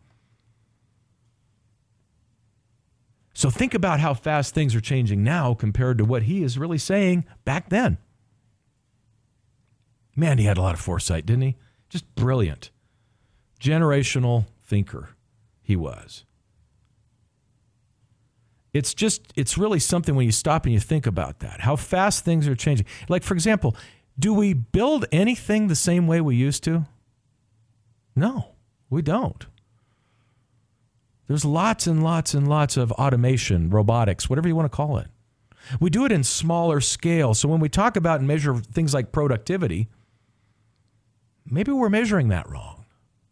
So think about how fast things are changing now compared to what he is really saying back then. Man, he had a lot of foresight, didn't he? Just brilliant. Generational thinker he was. It's just, it's really something when you stop and you think about that, how fast things are changing. Like, for example, do we build anything the same way we used to? No, we don't. There's lots and lots and lots of automation, robotics, whatever you want to call it. We do it in smaller scale. So when we talk about and measure things like productivity, maybe we're measuring that wrong.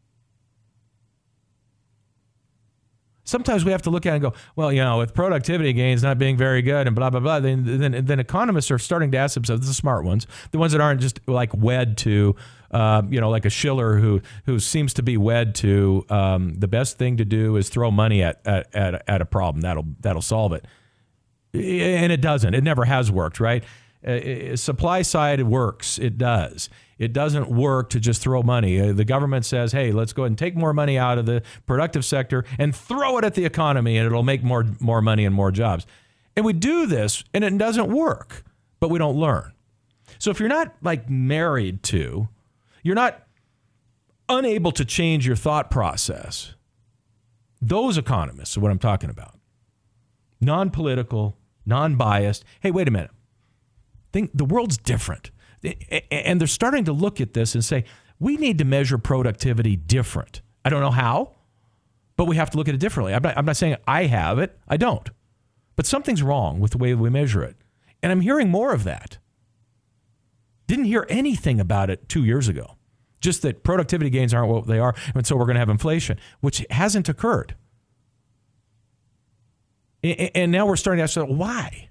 Sometimes we have to look at it and go, well, you know, with productivity gains not being very good and blah, blah, blah, then, then, then economists are starting to ask themselves, the smart ones, the ones that aren't just like wed to, uh, you know, like a Shiller who who seems to be wed to um, the best thing to do is throw money at, at, at, at a problem. That'll, that'll solve it. And it doesn't. It never has worked, right? Uh, supply side works. It does. It doesn't work to just throw money. Uh, the government says, hey, let's go ahead and take more money out of the productive sector and throw it at the economy, and it'll make more, more money and more jobs. And we do this, and it doesn't work, but we don't learn. So if you're not like married to, you're not unable to change your thought process, those economists are what I'm talking about. Non-political, non-biased. Hey, wait a minute. Think the world's different. And they're starting to look at this and say, we need to measure productivity different. I don't know how, but we have to look at it differently. I'm not, I'm not saying I have it. I don't. But something's wrong with the way we measure it. And I'm hearing more of that. Didn't hear anything about it two years ago. Just that productivity gains aren't what they are, and so we're going to have inflation, which hasn't occurred. And now we're starting to ask, why?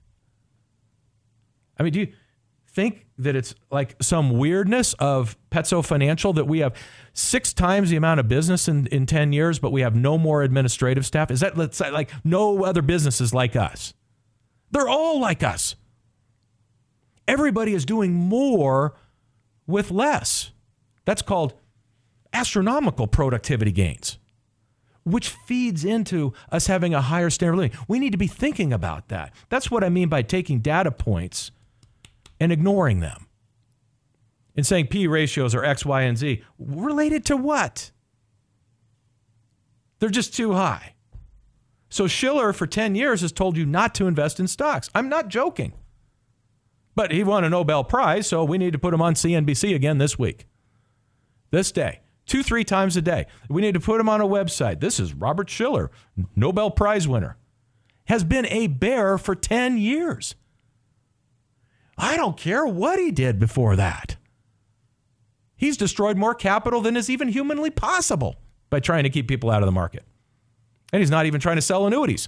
I mean, do you think that it's like some weirdness of Pezzo Financial that we have six times the amount of business in, in ten years, but we have no more administrative staff? Is that let's say, like no other businesses like us? They're all like us. Everybody is doing more with less. That's called astronomical productivity gains, which feeds into us having a higher standard of living. We need to be thinking about that. That's what I mean by taking data points and ignoring them and saying P ratios are X, Y, and Z. Related to what? They're just too high. So Shiller for ten years has told you not to invest in stocks. I'm not joking. But he won a Nobel Prize, so we need to put him on C N B C again this week. This day. Two, three times a day. We need to put him on a website. This is Robert Shiller, Nobel Prize winner. Has been a bear for ten years. I don't care what he did before that. He's destroyed more capital than is even humanly possible by trying to keep people out of the market. And he's not even trying to sell annuities.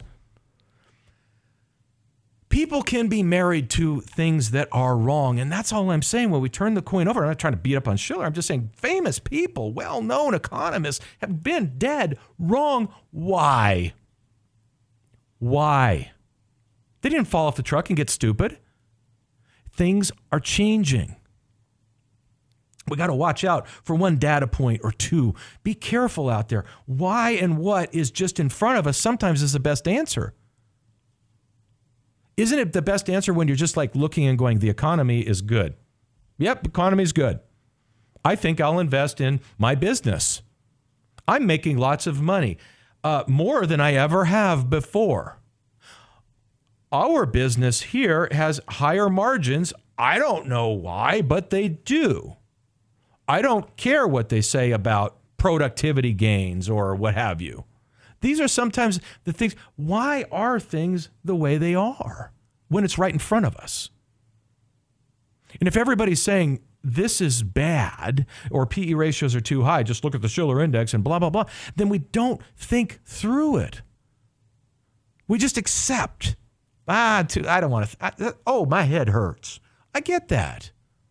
People can be married to things that are wrong, and that's all I'm saying when we turn the coin over. I'm not trying to beat up on Shiller. I'm just saying famous people, well-known economists have been dead wrong. Why? Why? They didn't fall off the truck and get stupid. Things are changing. We got to watch out for one data point or two. Be careful out there. Why and what is just in front of us sometimes is the best answer. Isn't it the best answer when you're just like looking and going, the economy is good? Yep, economy is good. I think I'll invest in my business. I'm making lots of money, uh, more than I ever have before. Our business here has higher margins. I don't know why, but they do. I don't care what they say about productivity gains or what have you. These are sometimes the things. Why are things the way they are when it's right in front of us? And if everybody's saying this is bad or P E ratios are too high, just look at the Shiller Index and blah, blah, blah, then we don't think through it. We just accept. Ah, too, I don't want to. Th- oh, my head hurts. I get that.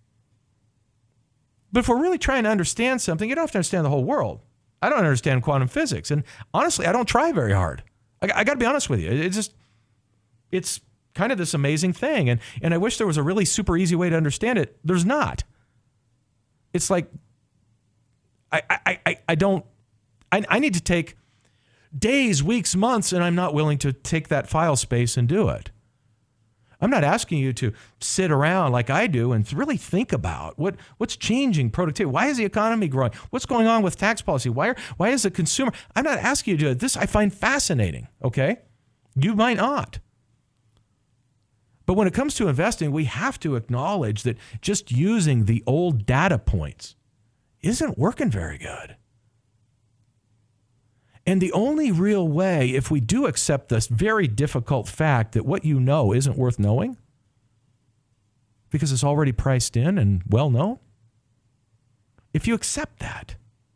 But if we're really trying to understand something, you don't have to understand the whole world. I don't understand quantum physics. And honestly, I don't try very hard. I, I got to be honest with you. It's just, it's kind of this amazing thing. And, and I wish there was a really super easy way to understand it. There's not. It's like, I, I, I, I don't, I, I need to take days, weeks, months, and I'm not willing to take that file space and do it. I'm not asking you to sit around like I do and really think about what, what's changing productivity. Why is the economy growing? What's going on with tax policy? Why are, why is the consumer? I'm not asking you to do it. This I find fascinating, okay? You might not. But when it comes to investing, we have to acknowledge that just using the old data points isn't working very good. And the only real way, if we do accept this very difficult fact that what you know isn't worth knowing, because it's already priced in and well known, if you accept that,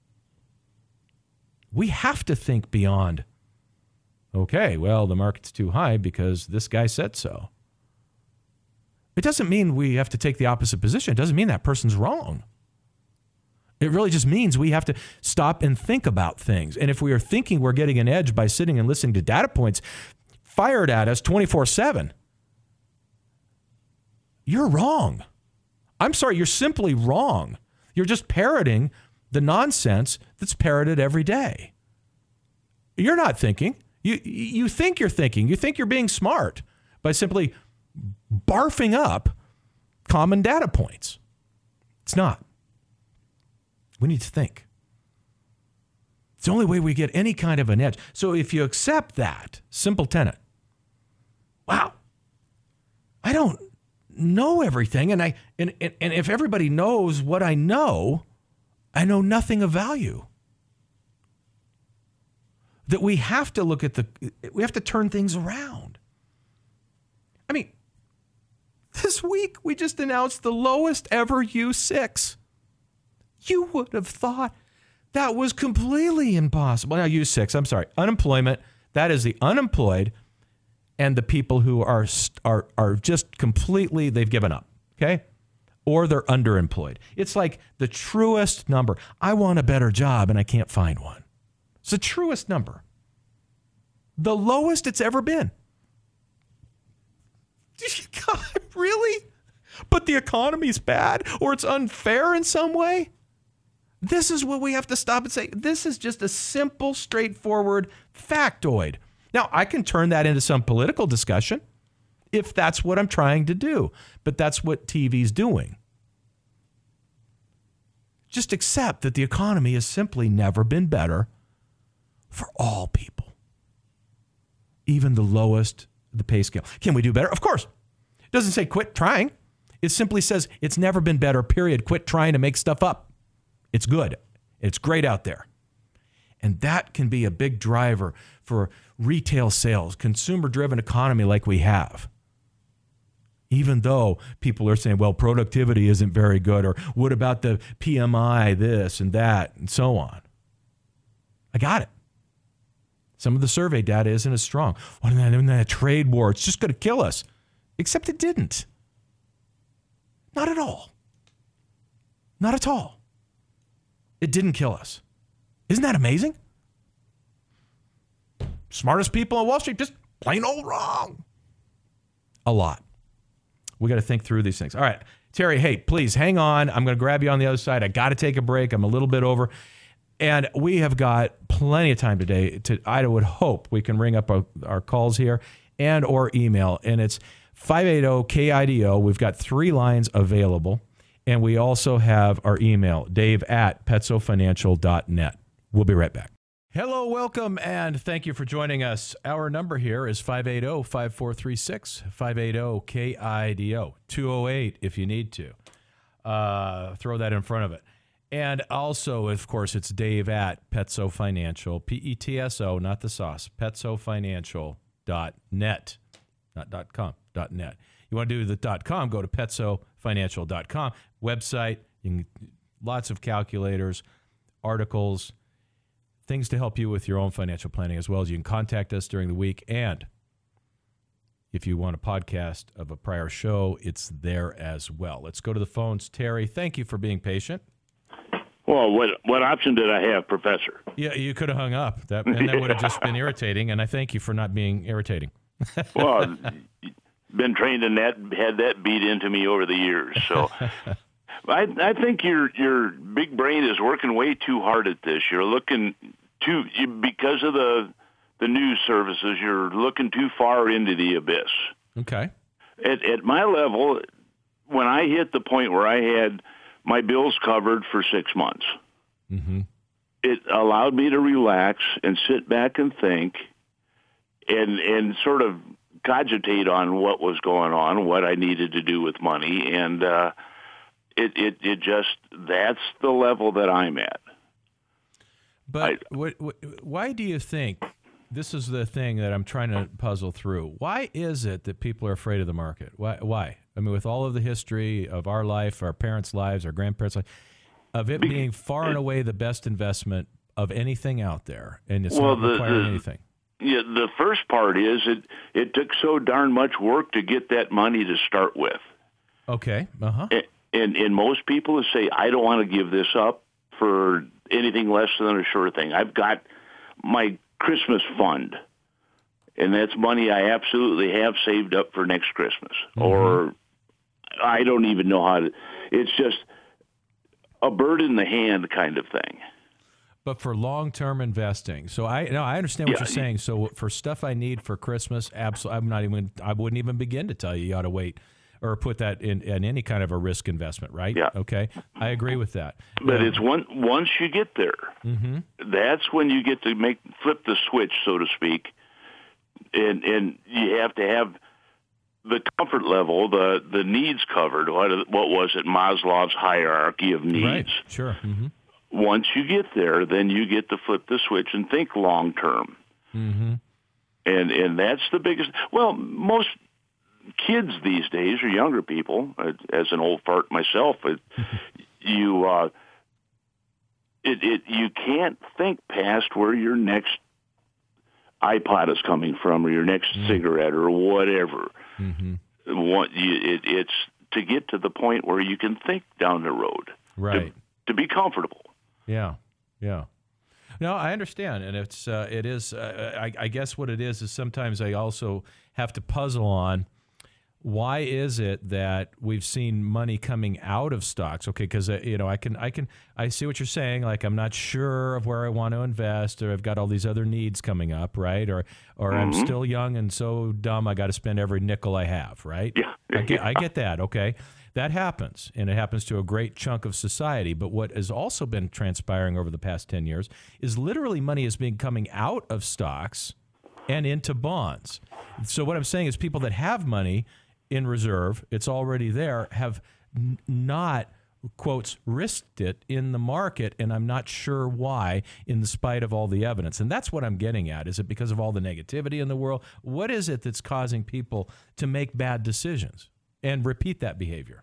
we have to think beyond, okay, well, the market's too high because this guy said so. It doesn't mean we have to take the opposite position. It doesn't mean that person's wrong. It really just means we have to stop and think about things. And if we are thinking we're getting an edge by sitting and listening to data points fired at us twenty-four seven, you're wrong. I'm sorry, you're simply wrong. You're just parroting the nonsense that's parroted every day. You're not thinking. You, you think you're thinking. You think you're being smart by simply barfing up common data points. It's not. We need to think. It's the only way we get any kind of an edge. So if you accept that simple tenet, wow, I don't know everything, and I and, and, and if everybody knows what I know, I know nothing of value. That we have to look at the, we have to turn things around. I mean, this week we just announced the lowest ever U six. You would have thought that was completely impossible. Now, U six, I'm sorry, unemployment, that is the unemployed and the people who are are are just completely, they've given up, okay? Or they're underemployed. It's like the truest number. I want a better job and I can't find one. It's the truest number. The lowest it's ever been. God, really? But the economy's bad or it's unfair in some way? This is what we have to stop and say. This is just a simple, straightforward factoid. Now, I can turn that into some political discussion if that's what I'm trying to do, but that's what T V's doing. Just accept that the economy has simply never been better for all people, even the lowest, the pay scale. Can we do better? Of course. It doesn't say quit trying. It simply says it's never been better, period. Quit trying to make stuff up. It's good. It's great out there. And that can be a big driver for retail sales, consumer-driven economy like we have. Even though people are saying, well, productivity isn't very good, or what about the P M I, this and that, and so on. I got it. Some of the survey data isn't as strong. What in that, in that trade war? It's just going to kill us. Except it didn't. Not at all. Not at all. It didn't kill us. Isn't that amazing? Smartest people on Wall Street, just plain old wrong. A lot. We got to think through these things. All right, Terry, hey, please hang on. I'm going to grab you on the other side. I got to take a break. I'm a little bit over. And we have got plenty of time today. To, I would hope we can ring up our, our calls here and or email. And it's five eight zero K I D O. We've got three lines available. And we also have our email, dave at petso financial dot net. We'll be right back. Hello, welcome, and thank you for joining us. Our number here is five eight zero, five four three six, five eight zero K I D O, two oh eight if you need to. Uh, throw that in front of it. And also, of course, it's Dave at Petso Financial, P E T S O, not the sauce, petso financial dot net, not dot .com, dot .net. You want to do the dot .com, go to petso financial dot com. Website, you can, lots of calculators, articles, things to help you with your own financial planning, as well as you can contact us during the week. And if you want a podcast of a prior show, it's there as well. Let's go to the phones. Terry, thank you for being patient. Well, what what option did I have, Professor? Yeah, you could have hung up, that, and that would have just been irritating, and I thank you for not being irritating. Well, been trained in that, had that beat into me over the years. So I, I think your your big brain is working way too hard at this. You're looking too, you, because of the the news services, you're looking too far into the abyss. Okay. At, at my level, when I hit the point where I had my bills covered for six months, mm-hmm. it allowed me to relax and sit back and think and and sort of cogitate on what was going on, what I needed to do with money, and uh, it, it it just, that's the level that I'm at. But I, what, what, why do you think, this is the thing that I'm trying to puzzle through, why is it that people are afraid of the market? Why? Why? I mean, with all of the history of our life, our parents' lives, our grandparents' life, of it being far and away the best investment of anything out there, and it's well, not requiring the, anything. Yeah, the first part is it, it took so darn much work to get that money to start with. Okay. Uh-huh. And, and, and most people say, I don't want to give this up for anything less than a sure thing. I've got my Christmas fund, and that's money I absolutely have saved up for next Christmas. Mm-hmm. Or I don't even know how to, it's just a bird in the hand kind of thing. But for long-term investing, so I no, I understand what yeah, you're saying. So for stuff I need for Christmas, absolutely, I'm not even. I wouldn't even begin to tell you you ought to wait or put that in, in any kind of a risk investment, right? Yeah. Okay, I agree with that. But um, it's one once you get there, mm-hmm. that's when you get to make flip the switch, so to speak, and and you have to have the comfort level, the the needs covered. What what was it? Maslow's hierarchy of needs. Right. Sure. Mm-hmm. Once you get there, then you get to flip the switch and think long term. Mm-hmm. And and that's the biggest. Well, most kids these days, or younger people, as an old fart myself, it, you uh, it, it you can't think past where your next iPod is coming from, or your next mm-hmm. cigarette, or whatever. Mm-hmm. What you, it, it's to get to the point where you can think down the road, right? To, to be comfortable. Yeah, yeah. No, I understand, and it's uh, it is. Uh, I, I guess what it is is sometimes I also have to puzzle on why is it that we've seen money coming out of stocks? Okay, because uh, you know I can I can I see what you're saying. Like I'm not sure of where I want to invest, or I've got all these other needs coming up, right? Or or mm-hmm. I'm still young and so dumb I got to spend every nickel I have, right? Yeah, I get I get that. Okay. That happens, and it happens to a great chunk of society. But what has also been transpiring over the past ten years is literally money is being coming out of stocks and into bonds. So what I'm saying is people that have money in reserve, it's already there, have n- not, quotes, risked it in the market, and I'm not sure why, in spite of all the evidence. And that's what I'm getting at. Is it because of all the negativity in the world? What is it that's causing people to make bad decisions and repeat that behavior?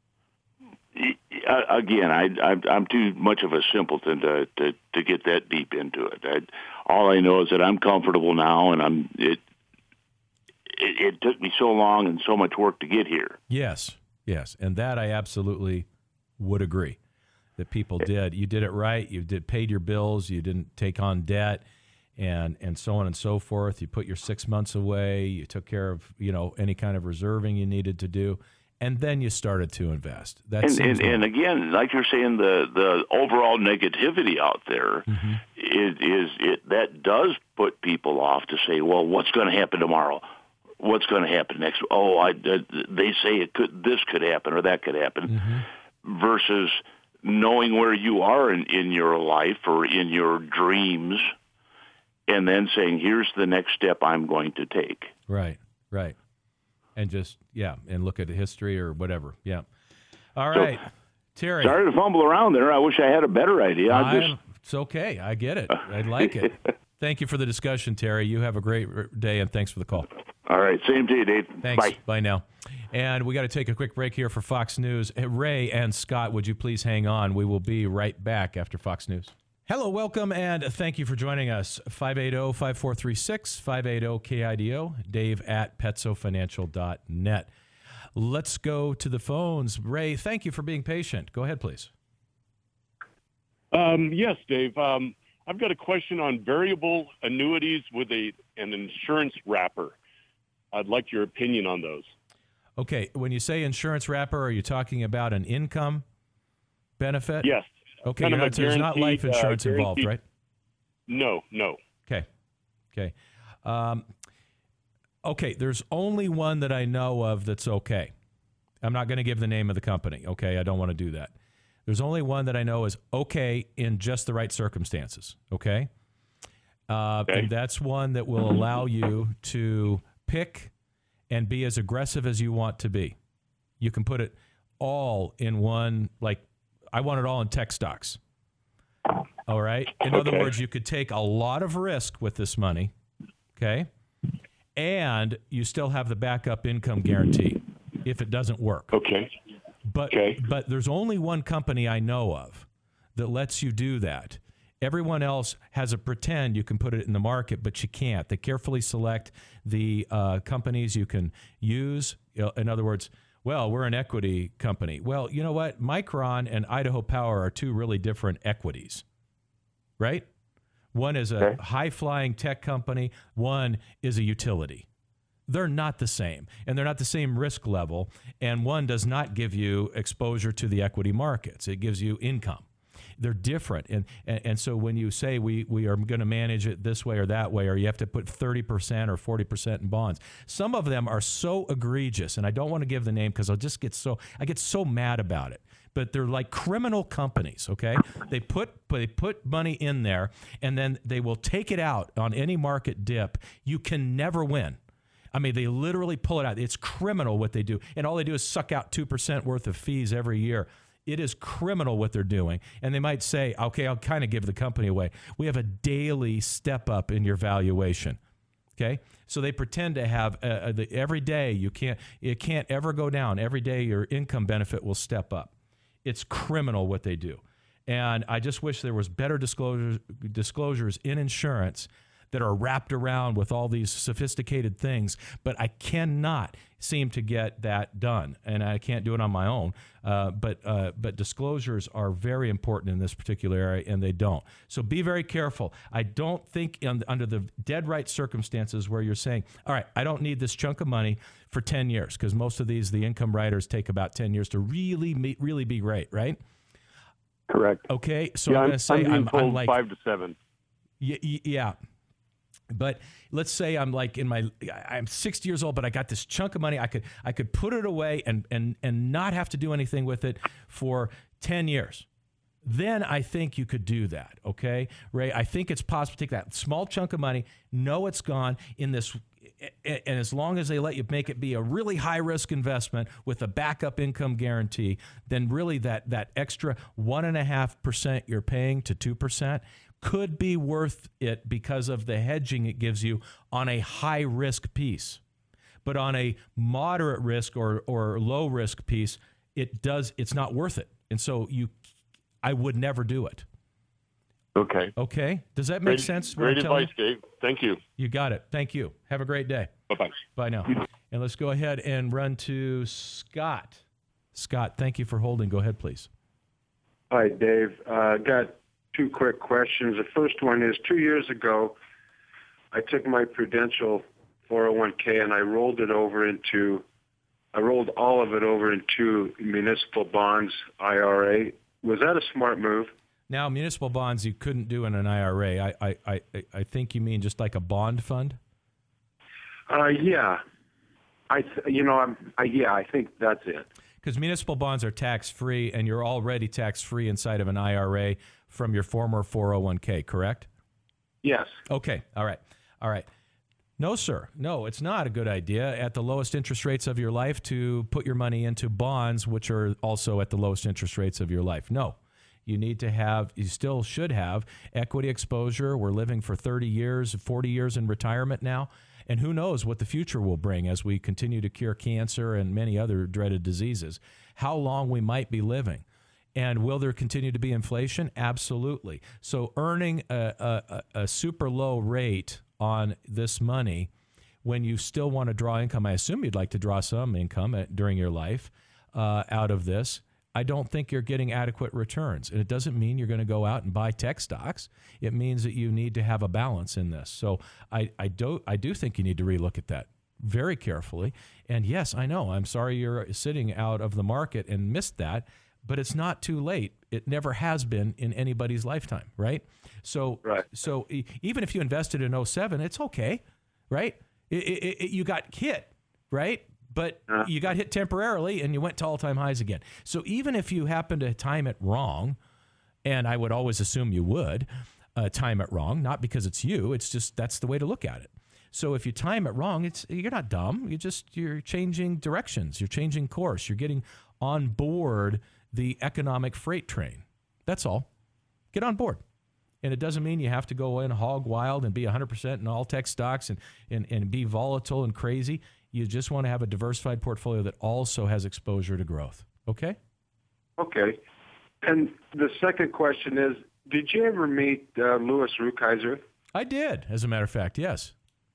Again, I, I, I'm too much of a simpleton to, to, to get that deep into it. I, all I know is that I'm comfortable now, and I'm it, it. It took me so long and so much work to get here. Yes, yes, and that I absolutely would agree that people did. You did it right. You did paid your bills. You didn't take on debt, and and so on and so forth. You put your six months away. You took care of you know any kind of reserving you needed to do. And then you started to invest. That and, and, and again, like you're saying, the, the overall negativity out there mm-hmm. is, is it that does put people off to say, well, what's going to happen tomorrow? What's going to happen next? Oh, I, they say it could, this could happen or that could happen, mm-hmm. versus knowing where you are in, in your life or in your dreams, and then saying, here's the next step I'm going to take. Right, right. And just, yeah, and look at the history or whatever. Yeah. All right. So, Terry. Sorry to fumble around there. I wish I had a better idea. I I'm, just it's okay. I get it. I like it. Thank you for the discussion, Terry. You have a great day, and thanks for the call. All right. Same to you, Dave. Thanks. Bye. Bye now. And we got to take a quick break here for Fox News. Ray and Scott, would you please hang on? We will be right back after Fox News. Hello, welcome, and thank you for joining us. five eight zero, five four three six, five eight zero K I D O, Dave at petso financial dot net. Let's go to the phones. Ray, thank you for being patient. Go ahead, please. Um, yes, Dave. Um, I've got a question on variable annuities with a an insurance wrapper. I'd like your opinion on those. Okay, when you say insurance wrapper, are you talking about an income benefit? Yes. Okay, Kind you're of a not, there's not life guaranteed, uh, insurance involved, guaranteed- right? No, no. Okay. Okay. Um, okay, there's only one that I know of that's okay. I'm not going to give the name of the company, okay? I don't want to do that. There's only one that I know is okay in just the right circumstances, okay? Uh, Okay. And that's one that will allow you to pick and be as aggressive as you want to be. You can put it all in one, like, I want it all in tech stocks. All right? In other Okay. words, you could take a lot of risk with this money, okay? And you still have the backup income guarantee if it doesn't work. Okay. But Okay. but there's only one company I know of that lets you do that. Everyone else has a pretend you can put it in the market, but you can't. They carefully select the uh, companies you can use. In other words, well, we're an equity company. Well, you know what? Micron and Idaho Power are two really different equities, right? One is a Okay. high-flying tech company. One is a utility. They're not the same, and they're not the same risk level, and one does not give you exposure to the equity markets. It gives you income. They're different, and and, and so when you say we, we are going to manage it this way or that way, or you have to put thirty percent or forty percent in bonds, some of them are so egregious, and I don't want to give the name because I'll just get so, I get so mad about it. But they're like criminal companies, okay? They put they put money in there, and then they will take it out on any market dip. You can never win. I mean, they literally pull it out. It's criminal what they do. And all they do is suck out two percent worth of fees every year. It is criminal what they're doing. And they might say, okay, I'll kind of give the company away. We have a daily step up in your valuation. Okay? So they pretend to have uh, the, every day you can't, it can't ever go down. Every day your income benefit will step up. It's criminal what they do. And I just wish there was better disclosures, disclosures in insurance that are wrapped around with all these sophisticated things, but I cannot seem to get that done, and I can't do it on my own. Uh, but uh, but disclosures are very important in this particular area, and they don't. So be very careful. I don't think in, under the dead right circumstances where you're saying, all right, I don't need this chunk of money for ten years, because most of these, the income riders take about ten years to really, meet, really be great, right? Correct. Okay, so Yeah, I'm I'm, going to say I'm, being I'm, told I'm like five to seven. y- y- yeah. But let's say I'm like in my, I'm sixty years old, but I got this chunk of money. I could, I could put it away and, and, and not have to do anything with it for ten years. Then I think you could do that. Okay, Ray, I think it's possible to take that small chunk of money, know it's gone in this, and as long as they let you make it be a really high risk investment with a backup income guarantee, then really that, that extra one and a half percent you're paying to two percent could be worth it because of the hedging it gives you on a high risk piece. But on a moderate risk or, or low risk piece, it does, it's not worth it. And so you, I would never do it. Okay. Okay. Does that make Great, sense? what great I'm telling advice, Dave. Thank you. You? You got it. Thank you. Have a great day. Bye-bye. Bye now. And let's go ahead and run to Scott. Scott, thank you for holding. Go ahead, please. Hi, Dave. Uh, got two quick questions. The first one is two years ago, I took my Prudential four oh one k and I rolled it over into, I rolled all of it over into municipal bonds I R A. Was that a smart move? Now, municipal bonds you couldn't do in an I R A. I, I, I, I think you mean just like a bond fund? Uh, yeah. I, th- you know, I'm, I, yeah, I think that's it. Because municipal bonds are tax-free, and you're already tax-free inside of an I R A from your former four oh one k, correct? Yes. Okay, all right, all right. No, sir. No, it's not a good idea at the lowest interest rates of your life to put your money into bonds, which are also at the lowest interest rates of your life. No, you need to have, you still should have equity exposure. We're living for thirty years, forty years in retirement now. And who knows what the future will bring as we continue to cure cancer and many other dreaded diseases, how long we might be living. And will there continue to be inflation? Absolutely. So earning a, a, a super low rate on this money when you still want to draw income, I assume you'd like to draw some income at, during your life uh, out of this, I don't think you're getting adequate returns. And it doesn't mean you're going to go out and buy tech stocks. It means that you need to have a balance in this. So I, I, do, I do think you need to relook at that very carefully. And yes, I know, I'm sorry you're sitting out of the market and missed that, but it's not too late. It never has been in anybody's lifetime, right? So, right. so e- even if you invested in oh seven, it's okay, right? It, it, it, you got hit, right? But uh, you got hit temporarily and you went to all-time highs again. So even if you happen to time it wrong, and I would always assume you would uh, time it wrong, not because it's you, it's just that's the way to look at it. So if you time it wrong, it's you're not dumb. You just you're changing directions. You're changing course. You're getting on board the economic freight train. That's all. Get on board. And it doesn't mean you have to go in hog wild and be one hundred percent in all tech stocks and, and, and be volatile and crazy. You just want to have a diversified portfolio that also has exposure to growth. Okay? Okay. And the second question is, did you ever meet uh, Louis Rukeyser? I did, as a matter of fact, yes.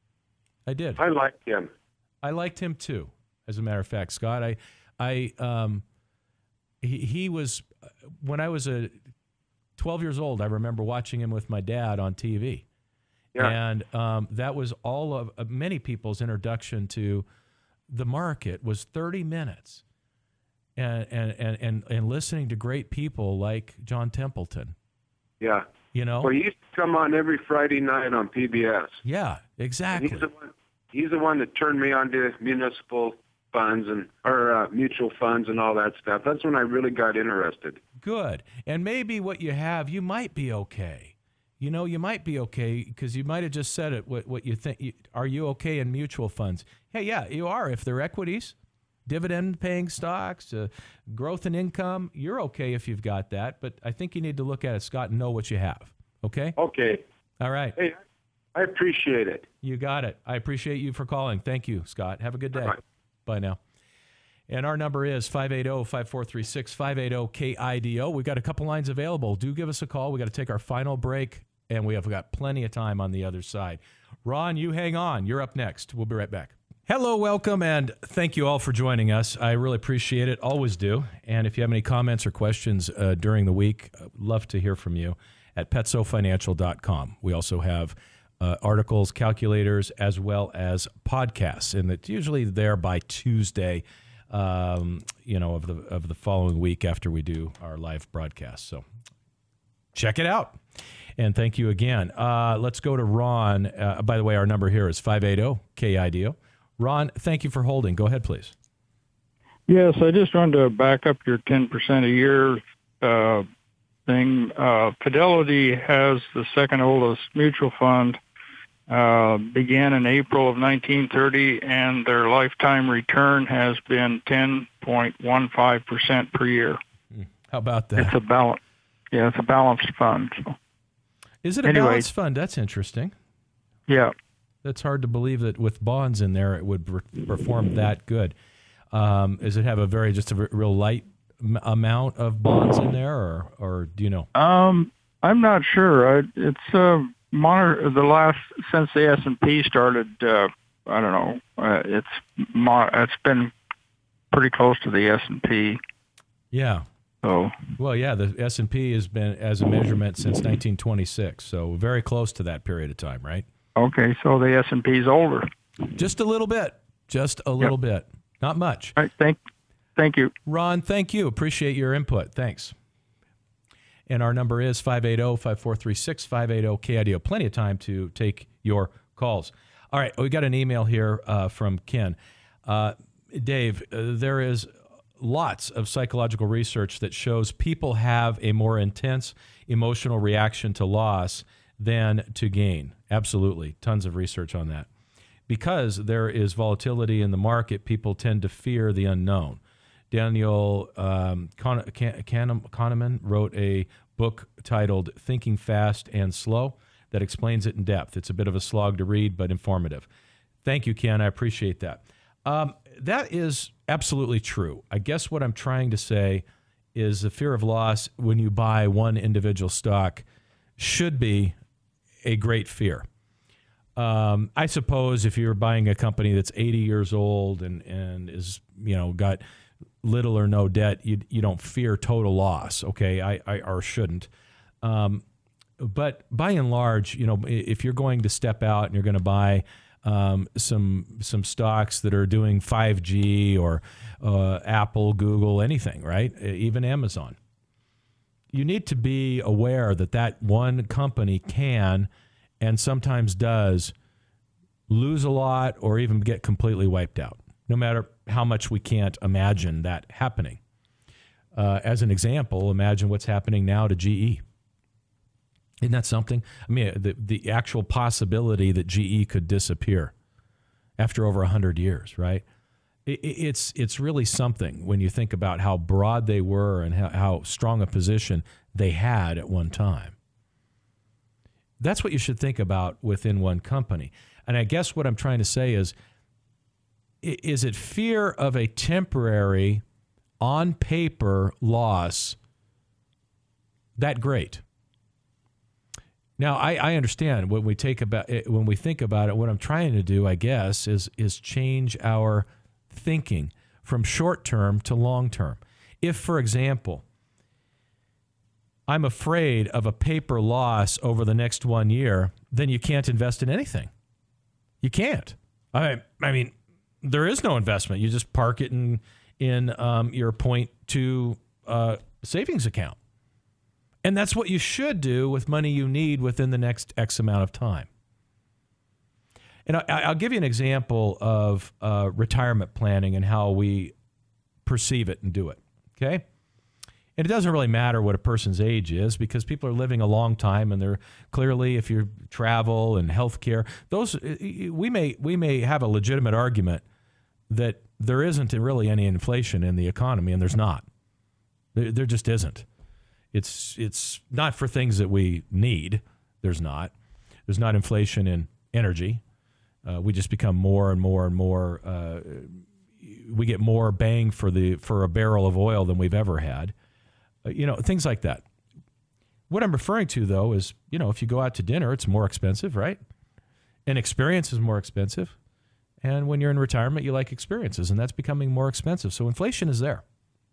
I did. I liked him. I liked him too, as a matter of fact, Scott. I, I, um, he, he was, when I was a twelve years old, I remember watching him with my dad on T V. Yeah. And um, that was all of uh, many people's introduction to the market was thirty minutes and, and, and, and, and listening to great people like John Templeton. Yeah. You know? Well, he used to come on every Friday night on P B S. Yeah, exactly. He's the one, he's the one that turned me on to municipal funds and or uh, mutual funds and all that stuff. That's when I really got interested. Good. And maybe what you have, you might be okay. You know, you might be okay because you might have just said it, what, what you think. You, are you okay in mutual funds? Hey, yeah, you are. If they're equities, dividend-paying stocks, uh, growth in income, you're okay if you've got that. But I think you need to look at it, Scott, and know what you have. Okay? Okay. All right. Hey, I appreciate it. You got it. I appreciate you for calling. Thank you, Scott. Have a good day. Bye. Bye now. And our number is five eight zero, five four three six, five eight zero, K I D O. We've got a couple lines available. Do give us a call. We've got to take our final break, and we have got plenty of time on the other side. Ron, you hang on. You're up next. We'll be right back. Hello, welcome, and thank you all for joining us. I really appreciate it. Always do. And if you have any comments or questions uh, during the week, I'd love to hear from you at petso financial dot com. We also have uh, articles, calculators, as well as podcasts, and it's usually there by Tuesday, um, you know, of the of the following week after we do our live broadcast. So check it out. And thank you again. Uh, let's go to Ron. Uh, by the way, our number here is five eight zero, K I D O. Ron, thank you for holding. Go ahead, please. Yes, I just wanted to back up your ten percent a year uh, thing. Uh, Fidelity has the second oldest mutual fund, uh, began in April of nineteen thirty, and their lifetime return has been ten point one five percent per year. How about that? It's a balance. Yeah, it's a balanced fund. So. Is it a anyway, balanced fund? That's interesting. Yeah. That's hard to believe that with bonds in there it would perform that good. Um, does it have a very just a real light m- amount of bonds in there, or or do you know? Um, I'm not sure. I, it's uh, monitor the last since the S and P started. Uh, I don't know. Uh, it's mo- it's been pretty close to the S and P. Yeah. So. Well, yeah, the S and P has been as a measurement since nineteen twenty-six, so very close to that period of time, right? Okay, so the S and P is older. Just a little bit. Just a little yep. bit. Not much. All right, thank, thank you. Ron, thank you. Appreciate your input. Thanks. And our number is five eight zero, five four three six, five eight zero, K I D O. Plenty of time to take your calls. All right, we got an email here uh, from Ken. Uh, Dave, uh, there is lots of psychological research that shows people have a more intense emotional reaction to loss than to gain. Absolutely. Tons of research on that. because there is volatility in the market, people tend to fear the unknown. Daniel um, Kahn- Kahn- Kahneman wrote a book titled Thinking Fast and Slow that explains it in depth. It's a bit of a slog to read, but informative. Thank you, Ken. I appreciate that. Um, that is absolutely true. I guess what I'm trying to say is the fear of loss when you buy one individual stock should be a great fear. Um, I suppose if you're buying a company that's eighty years old and, and is, you know, got little or no debt, you you don't fear total loss, okay? I, I or shouldn't. Um, but by and large, you know, if you're going to step out and you're going to buy um, some some stocks that are doing five G or uh, Apple, Google, anything, right? Even Amazon, you need to be aware that that one company can and sometimes does lose a lot or even get completely wiped out, no matter how much we can't imagine that happening. Uh, as an example, imagine what's happening now to G E. Isn't that something? I mean, the, the actual possibility that G E could disappear after over one hundred years, right? It, it's it's really something when you think about how broad they were and how, how strong a position they had at one time. That's what you should think about within one company. And I guess what I'm trying to say is, is it fear of a temporary, on paper loss that great? Now, I, I understand when we take about it, when we think about it, what I'm trying to do, I guess, is is change our thinking from short term to long term. If, for example, I'm afraid of a paper loss over the next one year, then you can't invest in anything. You can't. I I mean, there is no investment. You just park it in in um, your point two uh, savings account. And that's what you should do with money you need within the next X amount of time. And I, I'll give you an example of uh, retirement planning and how we perceive it and do it, okay? And it doesn't really matter what a person's age is because people are living a long time, and they're clearly, if you travel and healthcare, those we may we may have a legitimate argument that there isn't really any inflation in the economy, and there's not. There, there just isn't. It's it's not for things that we need. There's not. There's not inflation in energy. Uh, we just become more and more and more. Uh, we get more bang for the for a barrel of oil than we've ever had. Uh, you know, things like that. What I'm referring to, though, is, you know, if you go out to dinner, it's more expensive, right? And experience is more expensive. And when you're in retirement, you like experiences, and that's becoming more expensive. So inflation is there.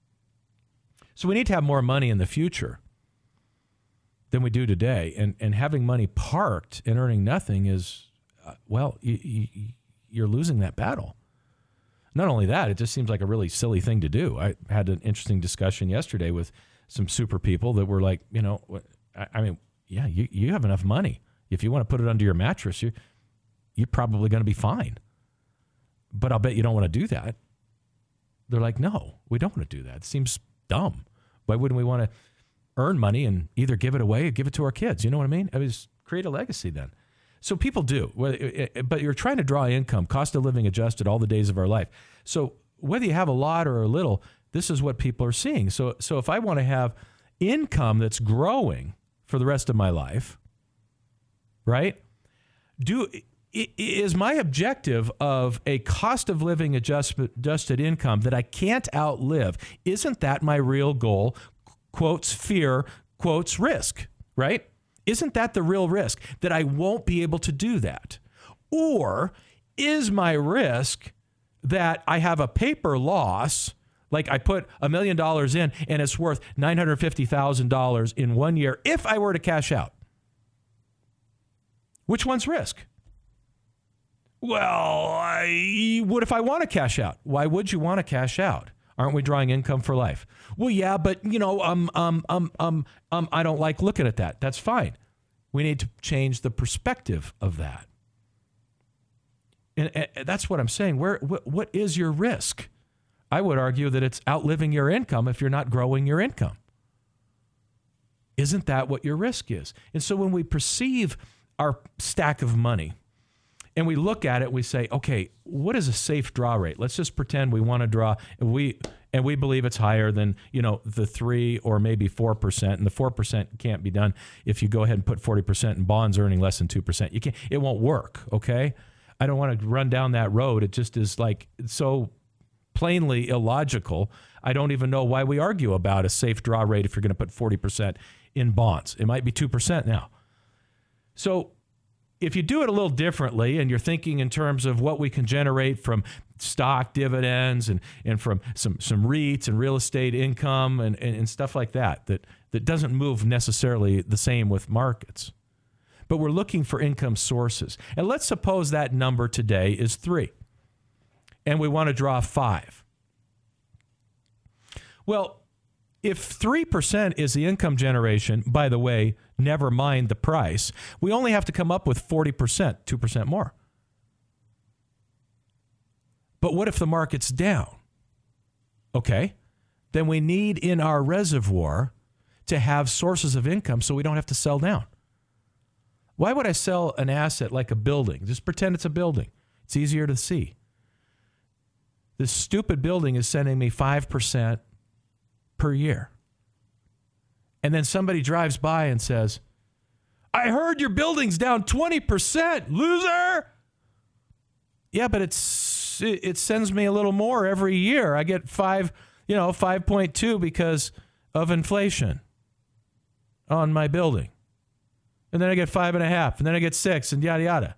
So we need to have more money in the future than we do today. And and having money parked and earning nothing is, uh, well, you, you, you're losing that battle. Not only that, it just seems like a really silly thing to do. I had an interesting discussion yesterday with some super people that were like, you know, I, I mean, yeah, you, you have enough money. If you want to put it under your mattress, you, you're probably going to be fine. But I'll bet you don't want to do that. They're like, no, we don't want to do that. It seems dumb. Why wouldn't we want to earn money and either give it away or give it to our kids? You know what I mean? I mean, create a legacy then. So people do, but you're trying to draw income, cost of living adjusted all the days of our life. So whether you have a lot or a little, this is what people are seeing. So, so if I want to have income that's growing for the rest of my life, right? Do is my objective of a cost of living adjustment, adjusted income that I can't outlive? Isn't that my real goal? Quotes fear, quotes risk, right? Isn't that the real risk, that I won't be able to do that? Or is my risk that I have a paper loss, like I put a million dollars in and it's worth nine hundred fifty thousand dollars in one year if I were to cash out? Which one's risk? Well, I, what if I want to cash out? Why would you want to cash out? Aren't we drawing income for life? Well, yeah, but you know, um, um, um, um, um, I don't like looking at that. That's fine. We need to change the perspective of that, and, and that's what I'm saying. Where, what, what is your risk? I would argue that it's outliving your income if you're not growing your income. Isn't that what your risk is? And so when we perceive our stack of money, And we look at it, we say, okay, what is a safe draw rate? Let's just pretend we want to draw, and we and we believe it's higher than, you know, the three or maybe four percent. And the four percent can't be done if you go ahead and put forty percent in bonds earning less than two percent. You can't, it won't work, okay? I don't want to run down that road. It just is like so plainly illogical. I don't even know why we argue about a safe draw rate if you're going to put forty percent in bonds. It might be two percent now. So if you do it a little differently and you're thinking in terms of what we can generate from stock dividends and, and from some, some REITs and real estate income and, and, and stuff like that, that, that doesn't move necessarily the same with markets. But we're looking for income sources. And let's suppose that number today is three, and we want to draw five. Well, if three percent is the income generation, by the way, never mind the price, we only have to come up with forty percent, two percent more. But what if the market's down? Okay, then we need in our reservoir to have sources of income so we don't have to sell down. Why would I sell an asset like a building? Just pretend it's a building. It's easier to see. This stupid building is sending me five percent per year. And then somebody drives by and says, I heard your building's down twenty percent, loser. Yeah, but it's it, it sends me a little more every year. I get five, you know, five point two because of inflation on my building. And then I get five and a half, and then I get six, and yada, yada.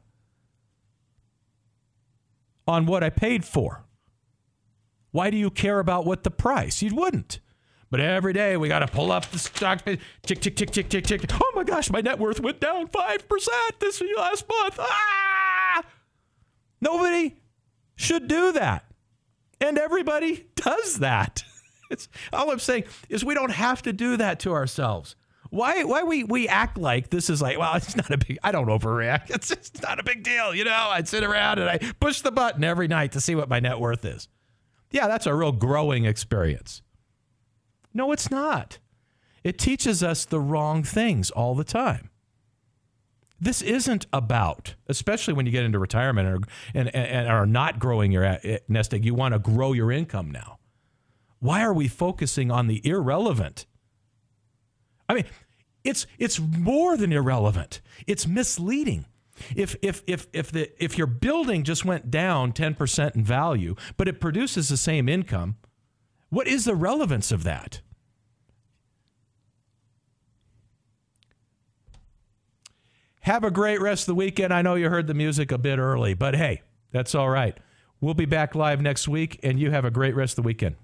On what I paid for. Why do you care about what the price? You wouldn't. But every day we got to pull up the stock, tick, tick, tick, tick, tick, tick. Oh my gosh, my net worth went down five percent this last month. Ah! Nobody should do that. And everybody does that. It's, all I'm saying is we don't have to do that to ourselves. Why Why we, we act like this is like, well, it's not a big, I don't overreact. It's just not a big deal. You know, I'd sit around and I push the button every night to see what my net worth is. Yeah, that's a real growing experience. No, it's not. It teaches us the wrong things all the time. This isn't about, especially when you get into retirement and, and, and are not growing your nest egg, you want to grow your income now. Why are we focusing on the irrelevant? I mean, it's it's more than irrelevant. It's misleading. If if if if the if your building just went down ten percent in value, but it produces the same income, what is the relevance of that? Have a great rest of the weekend. I know you heard the music a bit early, but hey, that's all right. We'll be back live next week, and you have a great rest of the weekend.